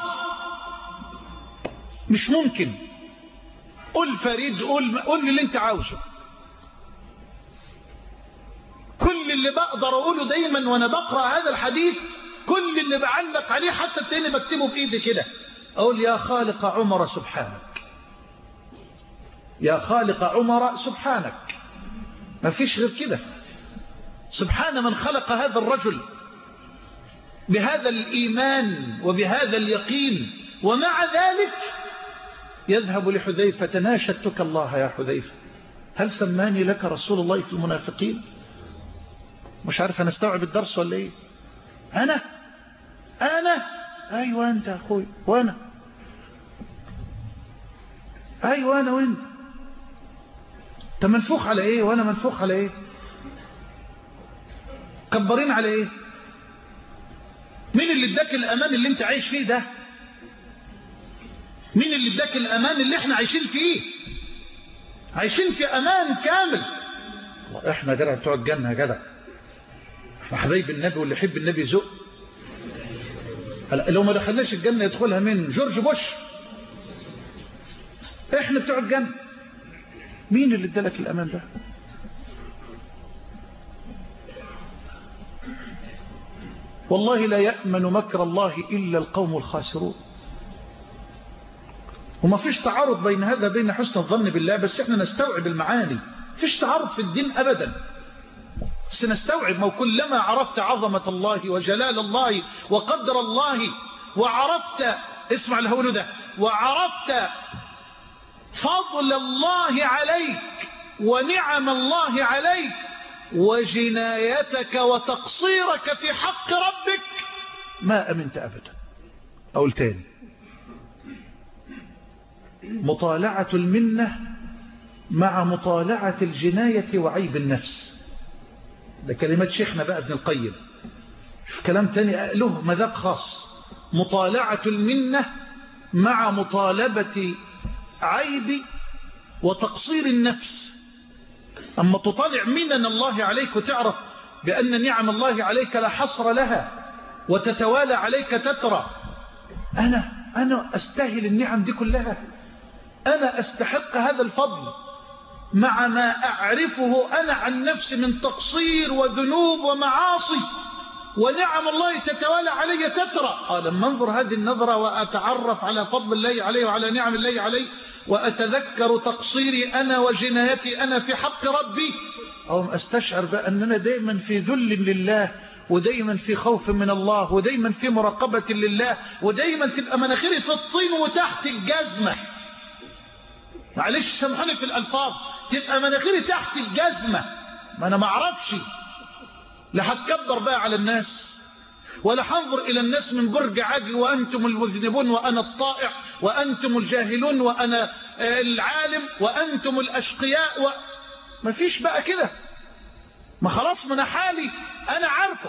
S1: مش ممكن. قل فريد، قل قل اللي انت عاوزه، كل اللي بقدر اقوله دايما وانا بقرأ هذا الحديث، كل اللي بعلق عليه حتى التاني بكتبه بايدي كده، اقول يا خالق عمر سبحانك، يا خالق عمر سبحانك، ما فيش غير كده. سبحان من خلق هذا الرجل بهذا الإيمان وبهذا اليقين، ومع ذلك يذهب لحذيفة ناشدتك الله يا حذيفة هل سماني لك رسول الله في المنافقين؟ مش عارف أنا استوعب الدرس ولا إيه؟ أنا أنا أيوة أنت يا أخوي، وأنا أيوة أنا وأنت. أنت منفوخ على إيه وأنا منفوخ على إيه؟ كبرين على إيه؟ مين اللي اداك الأمان اللي أنت عايش فيه ده؟ مين اللي اداك الأمان اللي احنا عايشين فيه؟ عايشين في أمان كامل. احنا جرى بتوع الجنة يا جدع، احنا حبايب النبي واللي يحب النبي يزق. لو ما دخلناش الجنة يدخلها من جورج بوش. احنا بتوع الجنة. مين اللي ادالك الأمان ده؟ والله لا يأمن مكر الله إلا القوم الخاسرون. وما فيش تعارض بين هذا بين حسن الظن بالله، بس احنا نستوعب المعاني. فيش تعارض في الدين أبدا، بس نستوعب. ما كلما عرفت عظمة الله وجلال الله وقدر الله، وعرفت اسمع الهول ده، وعرفت فضل الله عليك ونعم الله عليك وجنايتك وتقصيرك في حق ربك، ما أمنت أبدا. أقول تاني، مطالعة المنة مع مطالعة الجناية وعيب النفس. ده كلمات شيخنا بقى ابن القيم، شوف كلام تاني له مذاق خاص. مطالعة المنة مع مطالبة عيب وتقصير النفس. أما تطالع منن الله عليك وتعرف بأن نعم الله عليك لا حصر لها وتتوالى عليك تترى، أنا أنا أستاهل النعم دي كلها، أنا أستحق هذا الفضل مع ما أعرفه أنا عن نفسي من تقصير وذنوب ومعاصي، ونعم الله تتوالى علي تترى. قال لما انظر هذه النظرة وأتعرف على فضل الله عليه وعلى نعم الله عليه، وأتذكر تقصيري أنا وجنايتي أنا في حق ربي، أو أستشعر بأننا دائما في ذل لله، ودايما في خوف من الله، ودايما في مراقبة لله، ودايما تبقى مناخيري في الطين وتحت الجزمة. معلش سامحوني في الألفاظ، تبقى مناخيري تحت الجزمة. ما أنا ما أعرفش، لا هتكبر بقى على الناس، ولا هنظر إلى الناس من برج عاجل وأنتم المذنبون وأنا الطائع، وأنتم الجاهلون وأنا العالم، وأنتم الأشقياء و... ما فيش بقى كده. ما خلاص من حالي أنا عارفه،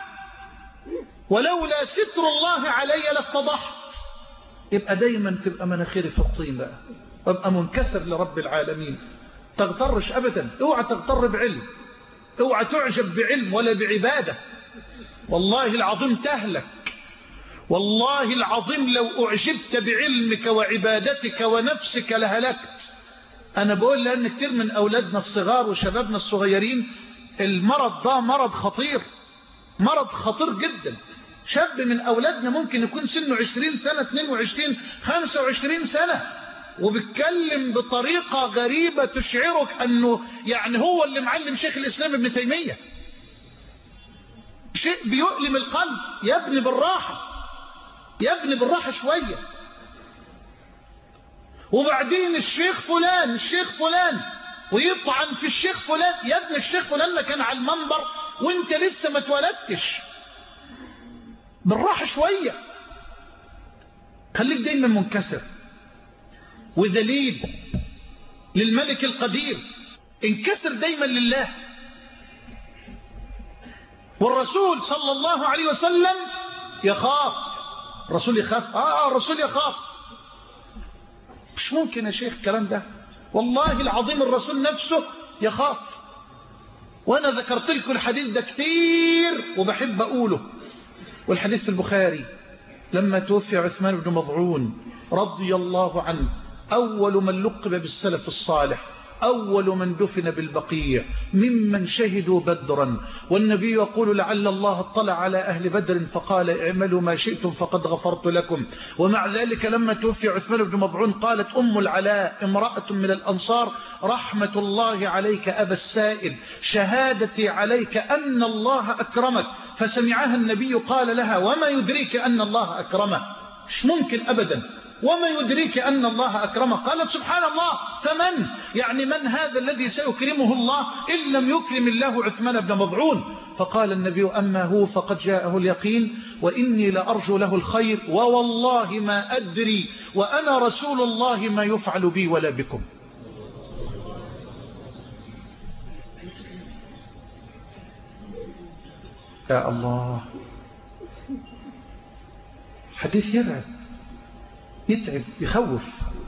S1: ولولا ستر الله علي لافتضحت. يبقى دايما تبقى مناخيري في الطين بقى، وابقى منكسر لرب العالمين. تغترش أبدا، اوعى تغتر بعلم، اوعى تعجب بعلم ولا بعبادة. والله العظيم تهلك، والله العظيم لو أعجبت بعلمك وعبادتك ونفسك لهلكت. أنا بقول لأن كتير من أولادنا الصغار وشبابنا الصغيرين المرض ده مرض خطير، مرض خطير جدا. شاب من أولادنا ممكن يكون سنه عشرين سنة، اثنين وعشرين، خمسة وعشرين سنة، وبيتكلم بطريقة غريبة تشعرك أنه يعني هو اللي معلم شيخ الإسلام ابن تيمية. شيء بيؤلم القلب. يا ابني بالراحة، يا ابني بالراحة شوية. وبعدين الشيخ فلان الشيخ فلان ويطعن في الشيخ فلان. يا ابني الشيخ فلان اللي كان على المنبر وانت لسه ما اتولدتش. بالراحة شوية. خليك دايما منكسر وذليل للملك القدير. انكسر دايما لله. والرسول صلى الله عليه وسلم يخاف. الرسول يخاف. آه الرسول يخاف. مش ممكن يا شيخ الكلام ده. والله العظيم الرسول نفسه يخاف. وانا ذكرت لكم الحديث ده كتير وبحب اقوله. والحديث في البخاري لما توفي عثمان بن مظعون رضي الله عنه، أول من لقب بالسلف الصالح، أول من دفن بالبقيع، ممن شهدوا بدرا. والنبي يقول لعل الله اطلع على أهل بدر فقال اعملوا ما شئتم فقد غفرت لكم. ومع ذلك لما توفي عثمان بن مظعون قالت أم العلاء امرأة من الأنصار رحمة الله عليك أبا السائب، شهادتي عليك أن الله أكرمك. فسمعها النبي قال لها وما يدريك أن الله أكرمه؟ مش ممكن أبدا. وما يدريك أن الله أكرمه؟ قالت سبحان الله. فمن يعني من هذا الذي سيكرمه الله إن لم يكرم الله عثمان بن مظعون؟ فقال النبي أما هو فقد جاءه اليقين وإني لأرجو له الخير ووالله ما أدري وأنا رسول الله ما يفعل بي ولا بكم. يا الله، حديث يرعب، يتعب، يخوف.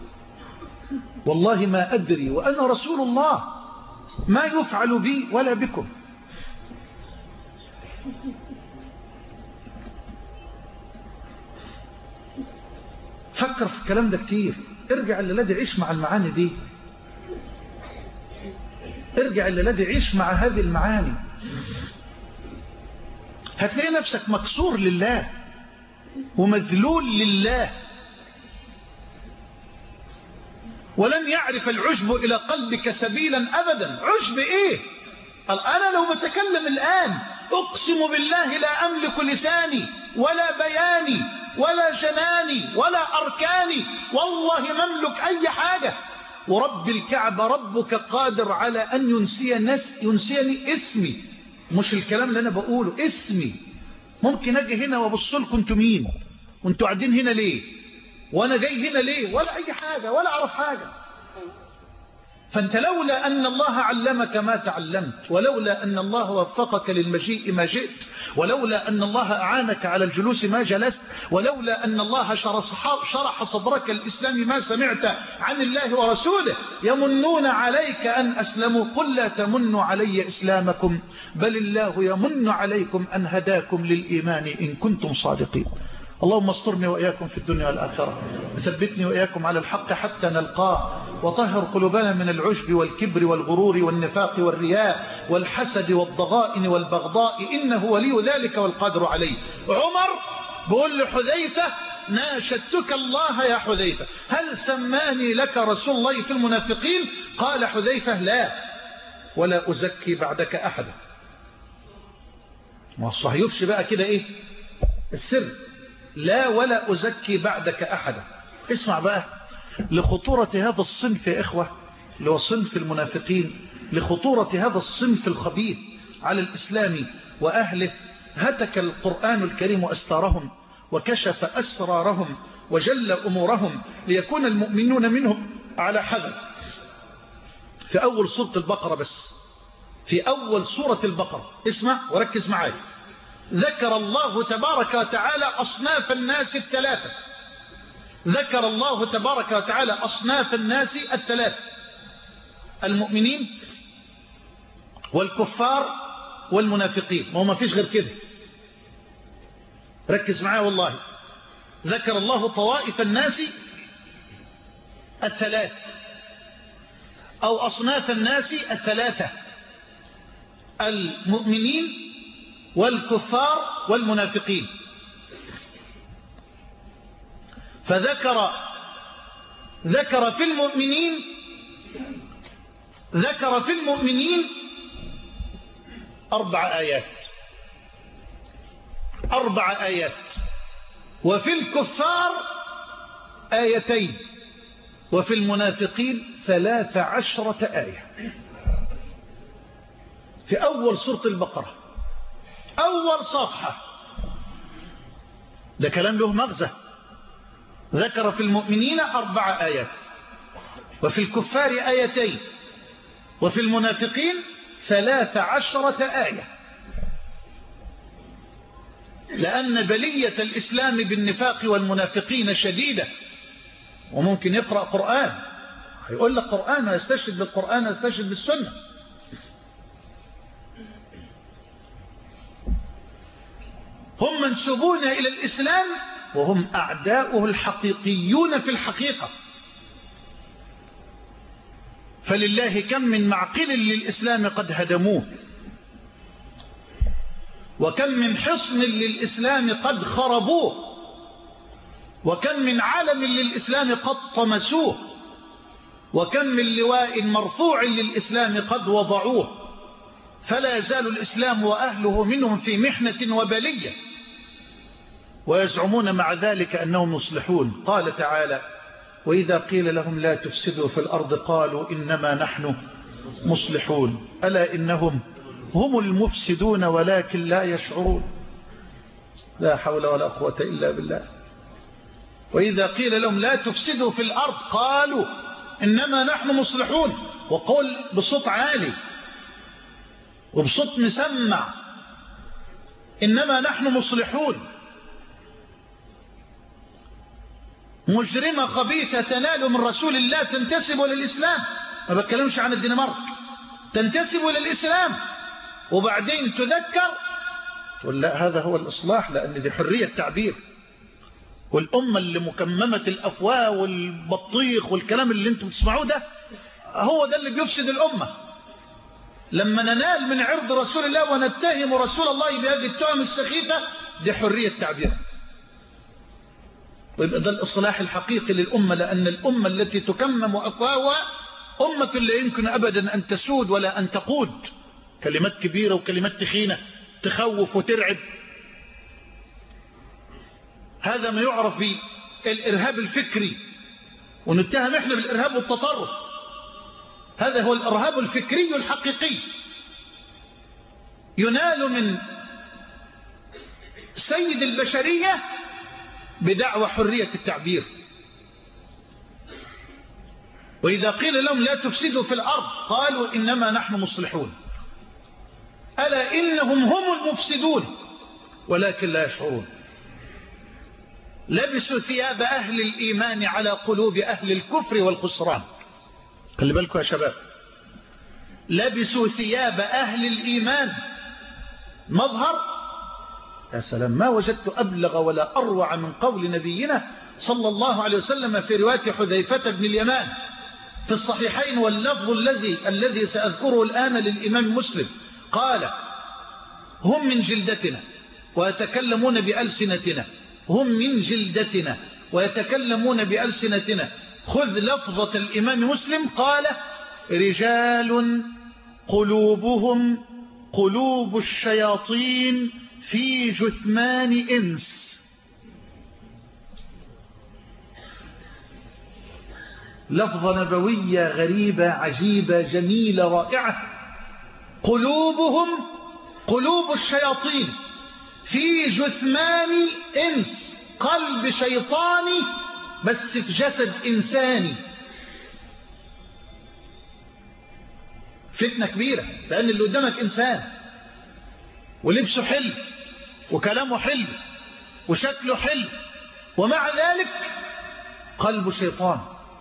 S1: والله ما أدري وأنا رسول الله ما يفعل بي ولا بكم. فكر في الكلام ده كتير. ارجع للذي عيش مع المعاني دي. ارجع للذي عيش مع هذه المعاني. هتلاقي نفسك مكسور لله ومذلول لله. ولن يعرف العجب إلى قلبك سبيلا أبدا. عجب إيه؟ أنا لو بتكلم الآن أقسم بالله لا أملك لساني ولا بياني ولا جناني ولا أركاني. والله مملك أي حاجة. ورب الكعبة ربك قادر على أن ينسي نس ينسيني اسمي. مش الكلام اللي أنا بقوله، اسمي. ممكن أجي هنا وابص لكم انتوا مين وانتوا قاعدين هنا ليه وانا جاي هنا ليه ولا اي حاجة ولا اعرف حاجة. فانت لولا ان الله علمك ما تعلمت، ولولا ان الله وفقك للمجيء ما جئت، ولولا ان الله اعانك على الجلوس ما جلست، ولولا ان الله شرح صدرك الاسلام ما سمعت عن الله ورسوله. يمنون عليك ان اسلموا قل لا تمنوا علي اسلامكم بل الله يمن عليكم ان هداكم للايمان ان كنتم صادقين. اللهم استرني وإياكم في الدنيا والآخرة، وثبتني وإياكم على الحق حتى نلقاه، وطهر قلوبنا من العجب والكبر والغرور والنفاق والرياء والحسد والضغائن والبغضاء إنه ولي ذلك والقادر عليه. عمر بقول لحذيفة ناشدتك الله يا حذيفة هل سماني لك رسول الله في المنافقين؟ قال حذيفة لا ولا أزكي بعدك أحدا. ما الصح يفشي بقى كده إيه السر؟ لا ولا أزكي بعدك أحدا. اسمع بقى لخطورة هذا الصنف يا إخوة، اللي هو صنف المنافقين، لخطورة هذا الصنف الخبيث على الإسلام وأهله. هتك القرآن الكريم أستارهم وكشف أسرارهم وجل أمورهم ليكون المؤمنون منهم على حذر. في أول سورة البقرة، بس في أول سورة البقرة اسمع وركز معايا، ذكر الله تبارك وتعالى أصناف الناس الثلاثة. ذكر الله تبارك وتعالى أصناف الناس الثلاثة: المؤمنين والكفار والمنافقين. ما فيش غير كده، ركز معايا والله. ذكر الله طوائف الناس الثلاثة أو أصناف الناس الثلاثة: المؤمنين والكفار والمنافقين. فذكر ذكر في المؤمنين ذكر في المؤمنين أربع آيات أربع آيات وفي الكفار آيتين وفي المنافقين ثلاث عشرة آية في أول سورة البقرة أول صفحة. ده كلام له مغزى. ذكر في المؤمنين أربع آيات وفي الكفار آيتين وفي المنافقين ثلاث عشرة آية، لأن بلية الإسلام بالنفاق والمنافقين شديدة. وممكن يقرأ قرآن هيقول لك قرآن ويستشهد بالقرآن ويستشهد بالسنة. هم منسوبون إلى الإسلام وهم أعداؤه الحقيقيون في الحقيقة. فلله كم من معقل للإسلام قد هدموه، وكم من حصن للإسلام قد خربوه، وكم من علم للإسلام قد طمسوه، وكم من لواء مرفوع للإسلام قد وضعوه. فلا يزال الإسلام وأهله منهم في محنة وبلية، ويزعمون مع ذلك أنهم مصلحون. قال تعالى: وإذا قيل لهم لا تفسدوا في الأرض قالوا إنما نحن مصلحون ألا إنهم هم المفسدون ولكن لا يشعرون. لا حول ولا قوة إلا بالله. وإذا قيل لهم لا تفسدوا في الأرض قالوا إنما نحن مصلحون، وقول بصوت عالي وبصوت مسمع إنما نحن مصلحون. مجرمة خبيثة تنال من رسول الله تنتسب للإسلام، ما بتكلمش عن الدنمارك، تنتسب للإسلام وبعدين تذكر تقول لا هذا هو الإصلاح، لأن دي حرية تعبير. والأمة اللي مكممة الأفواه والبطيخ والكلام اللي انتم بتسمعوه ده هو ده اللي بيفسد الأمة. لما ننال من عرض رسول الله ونتهم رسول الله بهذه التهم السخيفة دي حرية تعبير. ويبقى ده الإصلاح الحقيقي للأمة، لأن الأمة التي تكمم أفواهها أمة لا يمكن أبدا أن تسود ولا أن تقود. كلمات كبيرة وكلمات تخينة تخوف وترعب. هذا ما يعرف بالإرهاب الفكري، ونتهم احنا بالإرهاب والتطرف. هذا هو الإرهاب الفكري الحقيقي، ينال من سيد البشرية بدعوى حرية التعبير. وإذا قيل لهم لا تفسدوا في الأرض قالوا إنما نحن مصلحون ألا إنهم هم المفسدون ولكن لا يشعرون. لبسوا ثياب أهل الإيمان على قلوب أهل الكفر والخسران. خلي بالكم يا شباب، لبسوا ثياب أهل الإيمان. مظهر يا سلام، ما وجدت أبلغ ولا أروع من قول نبينا صلى الله عليه وسلم في رواية حذيفة بن اليمان في الصحيحين، واللفظ الذي الذي سأذكره الآن للإمام مسلم. قال: هم من جلدتنا ويتكلمون بألسنتنا، هم من جلدتنا ويتكلمون بألسنتنا. خذ لفظة الإمام مسلم، قال: رجال قلوبهم قلوب الشياطين في جثمان إنس. لفظة نبوية غريبة عجيبة جميلة رائعة. قلوبهم قلوب الشياطين في جثمان إنس، قلب شيطاني بس في جسد إنساني. فتنة كبيرة، لأن اللي قدامك إنسان ولبسه حلو وكلامه حلو وشكله حلو، ومع ذلك قلب شيطان.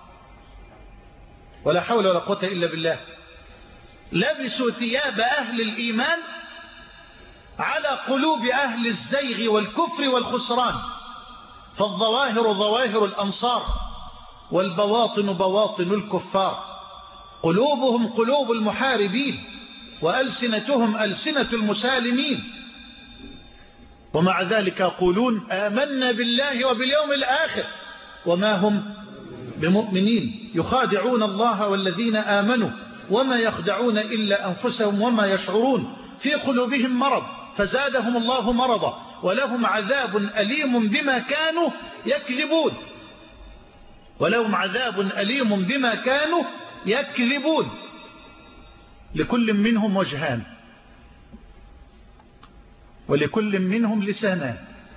S1: ولا حول ولا قوة إلا بالله. لبسوا ثياب أهل الإيمان على قلوب أهل الزيغ والكفر والخسران. فالظواهر ظواهر الأنصار والبواطن بواطن الكفار. قلوبهم قلوب المحاربين وألسنتهم ألسنة المسالمين، ومع ذلك يقولون آمنا بالله وباليوم الآخر وما هم بمؤمنين يخادعون الله والذين آمنوا وما يخدعون إلا أنفسهم وما يشعرون في قلوبهم مرض فزادهم الله مرضا ولهم عذاب أليم بما كانوا يكذبون ولهم عذاب أليم بما كانوا يكذبون. لكل منهم وجهان ولكل منهم لسانان،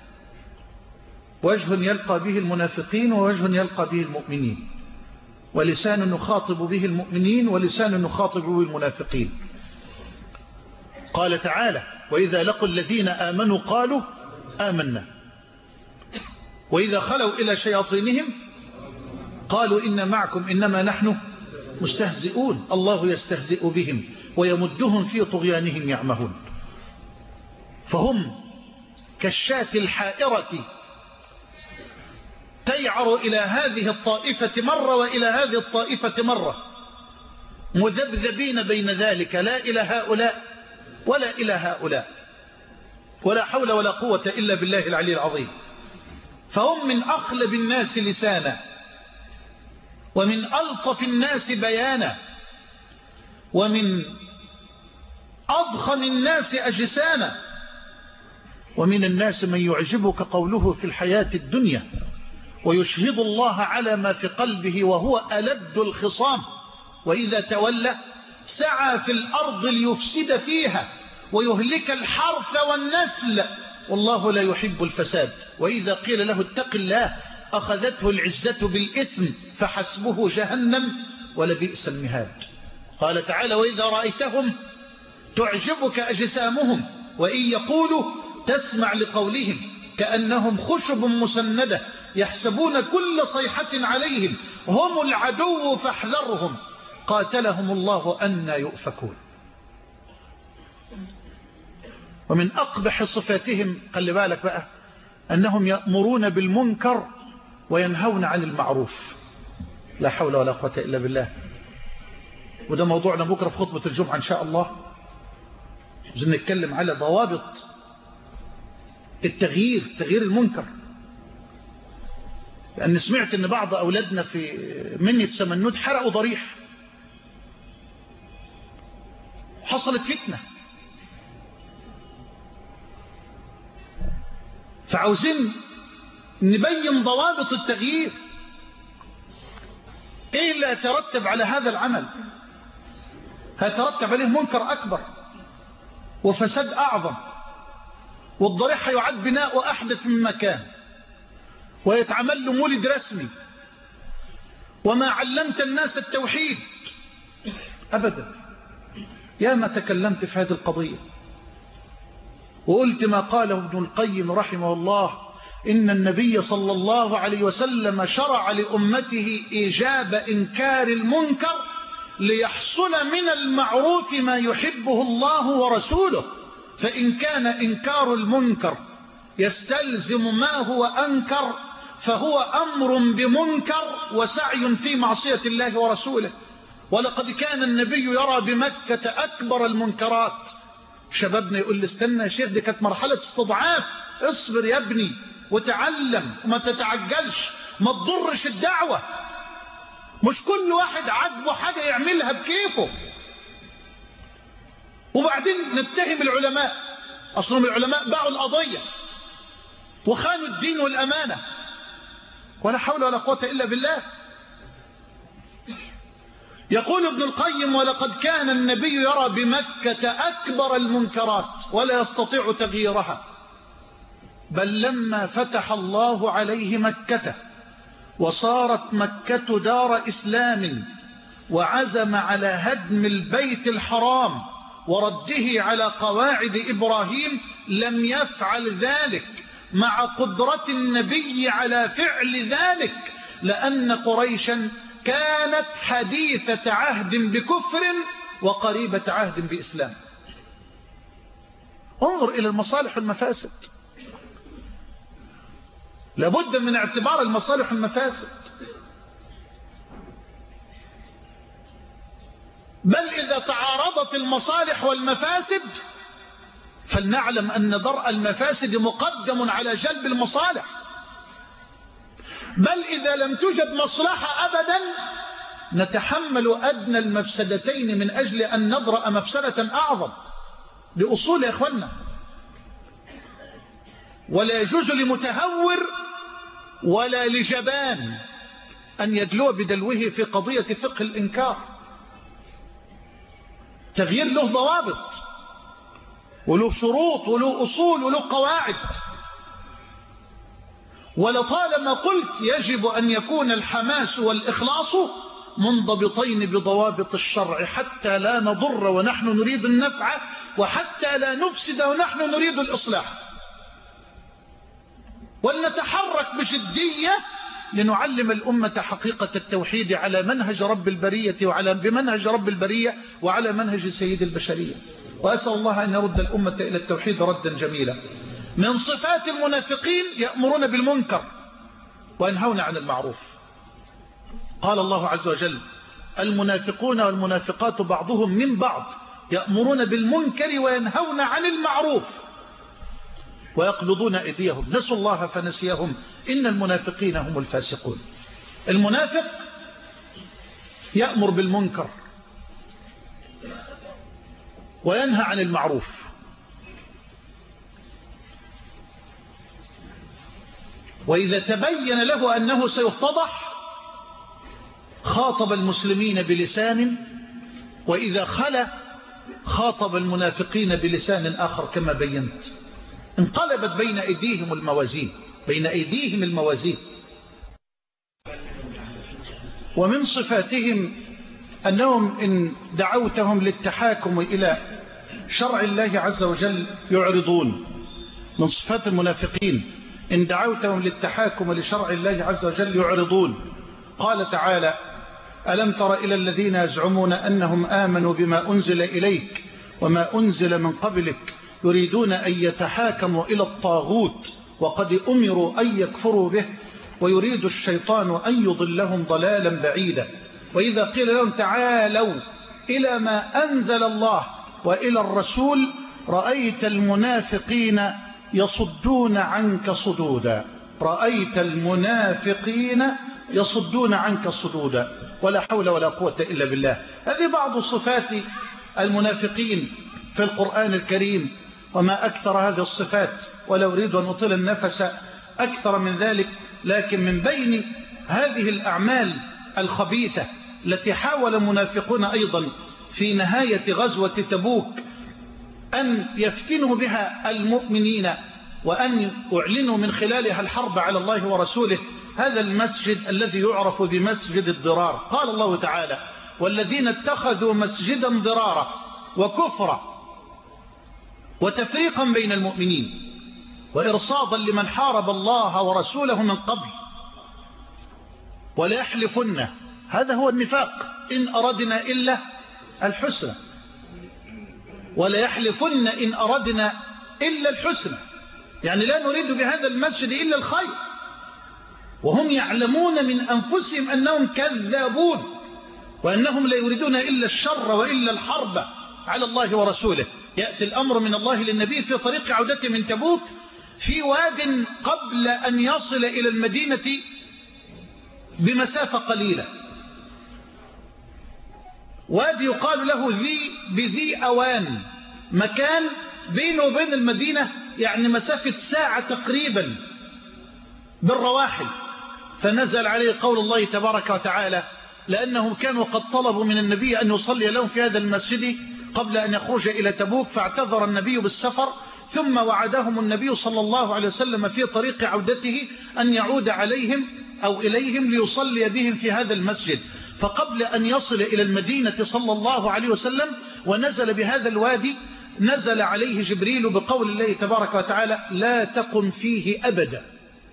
S1: وجه يلقى به المنافقين ووجه يلقى به المؤمنين، ولسان نخاطب به المؤمنين ولسان نخاطب به المنافقين. قال تعالى: وإذا لقوا الذين آمنوا قالوا آمنا وإذا خلوا إلى شياطينهم قالوا إن معكم إنما نحن مستهزئون الله يستهزئ بهم ويمدهم في طغيانهم يعمهون. فهم كالشاة الحائرة تيعر إلى هذه الطائفة مرة وإلى هذه الطائفة مرة، مذبذبين بين ذلك، لا إلى هؤلاء ولا إلى هؤلاء، ولا حول ولا قوة إلا بالله العلي العظيم. فهم من أقلب الناس لسانا ومن ألطف الناس بيانا ومن أضخم الناس أجساما، ومن الناس من يعجبك قوله في الحياة الدنيا ويشهد الله على ما في قلبه وهو ألد الخصام، وإذا تولى سعى في الأرض ليفسد فيها ويهلك الحرث والنسل والله لا يحب الفساد، وإذا قيل له اتق الله أخذته العزة بالإثم فحسبه جهنم ولبئس المهاد. قال تعالى: وإذا رأيتهم تعجبك أجسامهم وإن يقولوا تسمع لقولهم كأنهم خشب مسندة يحسبون كل صيحة عليهم هم العدو فاحذرهم قاتلهم الله أن يؤفكون. ومن أقبح صفاتهم خلي بالك بقى أنهم يأمرون بالمنكر وينهون عن المعروف. لا حول ولا قوة إلا بالله. وده موضوعنا بكرة في خطبة الجمعة إن شاء الله. عايزين نتكلم على ضوابط التغيير، تغيير المنكر. لأن سمعت أن بعض أولادنا في منية سمنود حرقوا ضريح، حصلت فتنة. فعاوزين نبين ضوابط التغيير، ايه اللي يترتب على هذا العمل. هيترتب عليه منكر أكبر وفساد أعظم، والضريح يعد بناء أحدث من مكان ويتعمل له مولد رسمي، وما علمت الناس التوحيد أبدا. يا ما تكلمت في هذه القضية وقلت ما قاله ابن القيم رحمه الله: إن النبي صلى الله عليه وسلم شرع لأمته إيجاب إنكار المنكر ليحصل من المعروف ما يحبه الله ورسوله، فإن كان إنكار المنكر يستلزم ما هو أنكر فهو أمر بمنكر وسعي في معصية الله ورسوله. ولقد كان النبي يرى بمكة أكبر المنكرات. شبابنا يقول لي استنى يا شيخ، دي كانت مرحلة استضعاف، اصبر يا ابني وتعلم وما تتعجلش، ما تضرش الدعوة. مش كل واحد عجبه حاجة يعملها بكيفه. وبعدين نتهم العلماء، أصلهم العلماء باعوا القضية وخانوا الدين والأمانة، ولا حول ولا قوة إلا بالله. يقول ابن القيم: ولقد كان النبي يرى بمكة أكبر المنكرات ولا يستطيع تغييرها، بل لما فتح الله عليه مكة وصارت مكة دار إسلام وعزم على هدم البيت الحرام ورده على قواعد إبراهيم لم يفعل ذلك مع قدرة النبي على فعل ذلك، لأن قريشا كانت حديثة عهد بكفر وقريبة عهد بإسلام. انظر إلى المصالح والمفاسد، لابد من اعتبار المصالح والمفاسد. بل إذا تعارضت المصالح والمفاسد فلنعلم أن درء المفاسد مقدم على جلب المصالح. بل إذا لم توجد مصلحة أبدا نتحمل أدنى المفسدتين من أجل أن نضرأ مفسدة أعظم بأصول يا أخوانا. ولا يجوز لمتهور ولا لجبان أن يدلو بدلوه في قضية فقه الإنكار. تغيير له ضوابط وله شروط وله أصول وله قواعد. ولطالما قلت يجب أن يكون الحماس والإخلاص منضبطين بضوابط الشرع حتى لا نضر ونحن نريد النفع وحتى لا نفسد ونحن نريد الإصلاح. ولنتحرك بجدية لنعلم الأمة حقيقة التوحيد على منهج رب البرية وعلى بمنهج رب البرية وعلى منهج سيد البشرية. وأسأل الله أن يرد الأمة إلى التوحيد ردا جميلا. من صفات المنافقين يأمرون بالمنكر وينهون عن المعروف. قال الله عز وجل المنافقون والمنافقات بعضهم من بعض يأمرون بالمنكر وينهون عن المعروف ويقبضون أيديهم نسوا الله فنسيهم إن المنافقين هم الفاسقون. المنافق يأمر بالمنكر وينهى عن المعروف، وإذا تبين له أنه سيفتضح خاطب المسلمين بلسان، وإذا خلا خاطب المنافقين بلسان آخر كما بينت. انقلبت بين أيديهم الموازين بين أيديهم الموازين. ومن صفاتهم أنهم إن دعوتهم للتحاكم إلى شرع الله عز وجل يعرضون. من صفات المنافقين إن دعوتهم للتحاكم لشرع الله عز وجل يعرضون. قال تعالى ألم تر إلى الذين يزعمون أنهم آمنوا بما أنزل إليك وما أنزل من قبلك يريدون أن يتحاكموا إلى الطاغوت وقد أمروا أن يكفروا به ويريد الشيطان أن يضلهم ضلالا بعيدا. وإذا قيل لهم تعالوا إلى ما أنزل الله وإلى الرسول رأيت المنافقين يصدون عنك صدودا. رأيت المنافقين يصدون عنك صدودا. ولا حول ولا قوة إلا بالله. هذه بعض صفات المنافقين في القرآن الكريم، وما أكثر هذه الصفات، ولا أريد أن أطيل النفس أكثر من ذلك. لكن من بين هذه الأعمال الخبيثة التي حاول المنافقون أيضا في نهاية غزوة تبوك أن يفتنوا بها المؤمنين وأن يعلنوا من خلالها الحرب على الله ورسوله هذا المسجد الذي يعرف بمسجد الضرار. قال الله تعالى والذين اتخذوا مسجدا ضرارا وكفرا وتفريقا بين المؤمنين وإرصادا لمن حارب الله ورسوله من قبل ولا يحلفن. هذا هو النفاق إن أردنا إلا الحسنى. ولا يحلفن إن أردنا إلا الحسنى، يعني لا نريد بهذا المسجد إلا الخير، وهم يعلمون من أنفسهم أنهم كذابون وأنهم لا يريدون إلا الشر وإلا الحرب على الله ورسوله. يأتي الأمر من الله للنبي في طريق عودته من تبوك في واد قبل أن يصل إلى المدينة بمسافة قليلة، واد يقال له ذي بذي أوان، مكان بينه وبين المدينة يعني مسافة ساعة تقريبا بالرواحل. فنزل عليه قول الله تبارك وتعالى لأنهم كانوا قد طلبوا من النبي أن يصلي لهم في هذا المسجد قبل أن يخرج إلى تبوك، فاعتذر النبي بالسفر، ثم وعدهم النبي صلى الله عليه وسلم في طريق عودته أن يعود عليهم أو إليهم ليصلي بهم في هذا المسجد. فقبل أن يصل إلى المدينة صلى الله عليه وسلم ونزل بهذا الوادي نزل عليه جبريل بقول الله تبارك وتعالى لا تقم فيه أبدا،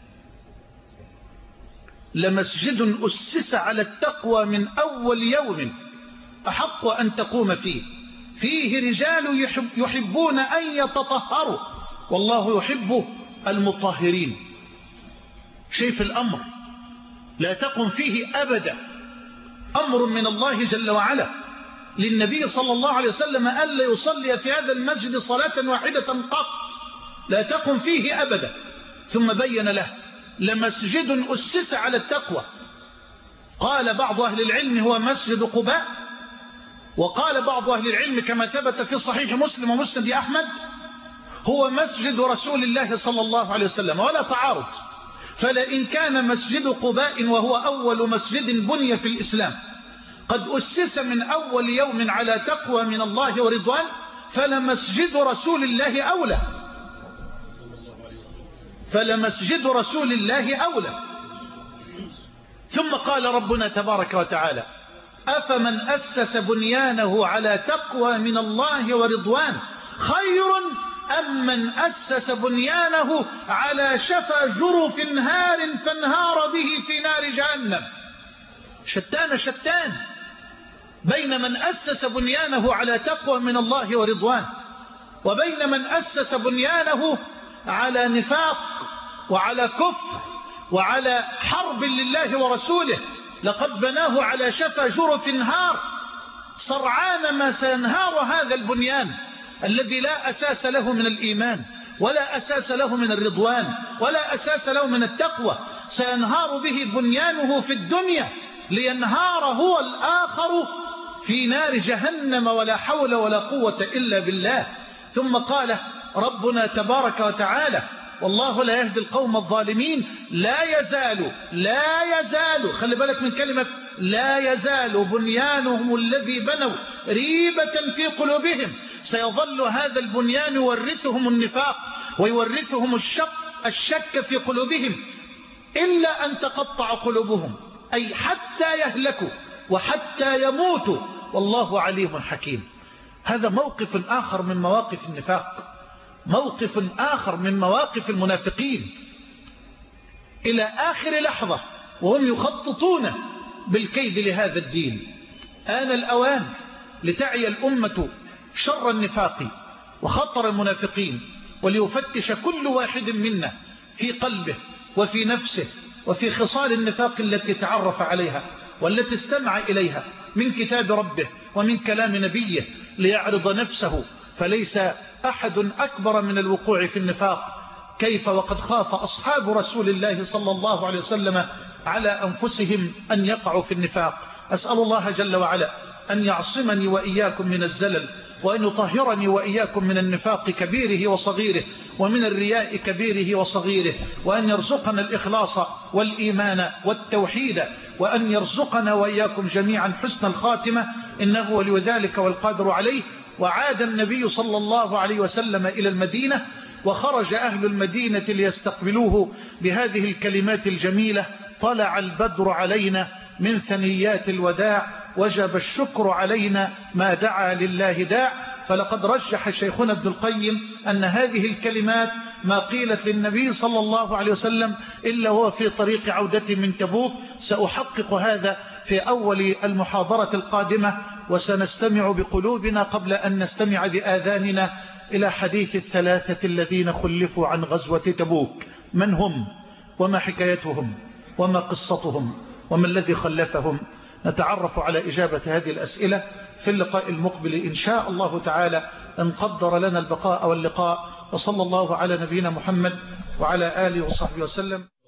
S1: لمسجد أسس على التقوى من أول يوم أحق أن تقوم فيه، فيه رجال يحب يحبون أن يتطهروا والله يحب المطهرين. شيء الأمر لا تقم فيه أبدا، أمر من الله جل وعلا للنبي صلى الله عليه وسلم ألا يصلي في هذا المسجد صلاة واحدة قط، لا تقم فيه أبدا. ثم بين له لمسجد أسس على التقوى. قال بعض أهل العلم هو مسجد قباء، وقال بعض أهل العلم كما ثبت في صحيح مسلم ومسند أحمد هو مسجد رسول الله صلى الله عليه وسلم، ولا تعارض. فلئن كان مسجد قباء وهو أول مسجد بني في الإسلام قد أسس من أول يوم على تقوى من الله ورضوان، فلمسجد رسول الله أولى، فلمسجد رسول الله أولى. ثم قال ربنا تبارك وتعالى: أفمن أسس بنيانه على تقوى من الله ورضوان خير أم من أسس بنيانه على شفا جرف نهار فانهار به في نار جهنم. شتان شتان بين من أسس بنيانه على تقوى من الله ورضوان وبين من أسس بنيانه على نفاق وعلى كفر وعلى حرب لله ورسوله. لقد بناه على شفا جرف نهار، سرعان ما سينهار هذا البنيان الذي لا أساس له من الإيمان ولا أساس له من الرضوان ولا أساس له من التقوى، سينهار به بنيانه في الدنيا لينهار هو الآخر في نار جهنم، ولا حول ولا قوة إلا بالله. ثم قال ربنا تبارك وتعالى: والله لا يهدي القوم الظالمين. لا يزال لا يزال خلي بالك من كلمة لا يزال بنيانهم الذي بنوا ريبة في قلوبهم، سيظل هذا البنيان يورثهم النفاق ويورثهم الشك الشك في قلوبهم إلا أن تقطع قلوبهم، أي حتى يهلكوا وحتى يموتوا، والله عليم حكيم. هذا موقف آخر من مواقف النفاق، موقف آخر من مواقف المنافقين إلى آخر لحظة وهم يخططون بالكيد لهذا الدين. آن الأوان لتعي الأمة شر النفاق وخطر المنافقين، وليفتش كل واحد منا في قلبه وفي نفسه وفي خصال النفاق التي تعرف عليها والتي استمع إليها من كتاب ربه ومن كلام نبيه ليعرض نفسه، فليس أحد أكبر من الوقوع في النفاق. كيف وقد خاف أصحاب رسول الله صلى الله عليه وسلم على أنفسهم أن يقعوا في النفاق. أسأل الله جل وعلا أن يعصمني وإياكم من الزلل، وأن يطهرني وإياكم من النفاق كبيره وصغيره ومن الرياء كبيره وصغيره، وأن يرزقنا الإخلاص والإيمان والتوحيد، وأن يرزقنا وإياكم جميعا حسن الخاتمة، إنه ولي ذلك والقادر عليه. وعاد النبي صلى الله عليه وسلم إلى المدينة، وخرج أهل المدينة ليستقبلوه بهذه الكلمات الجميلة: طلع البدر علينا من ثنيات الوداع، وجب الشكر علينا ما دعا لله داع. فلقد رجح شيخنا ابن القيم أن هذه الكلمات ما قيلت للنبي صلى الله عليه وسلم إلا هو في طريق عودته من تبوك. سأحقق هذا في أول المحاضرة القادمة، وسنستمع بقلوبنا قبل أن نستمع بآذاننا إلى حديث الثلاثة الذين خلفوا عن غزوة تبوك. من هم وما حكايتهم وما قصتهم وما الذي خلفهم؟ نتعرف على إجابة هذه الأسئلة في اللقاء المقبل إن شاء الله تعالى، أن قدر لنا البقاء واللقاء. وصلى الله على نبينا محمد وعلى آله وصحبه وسلم.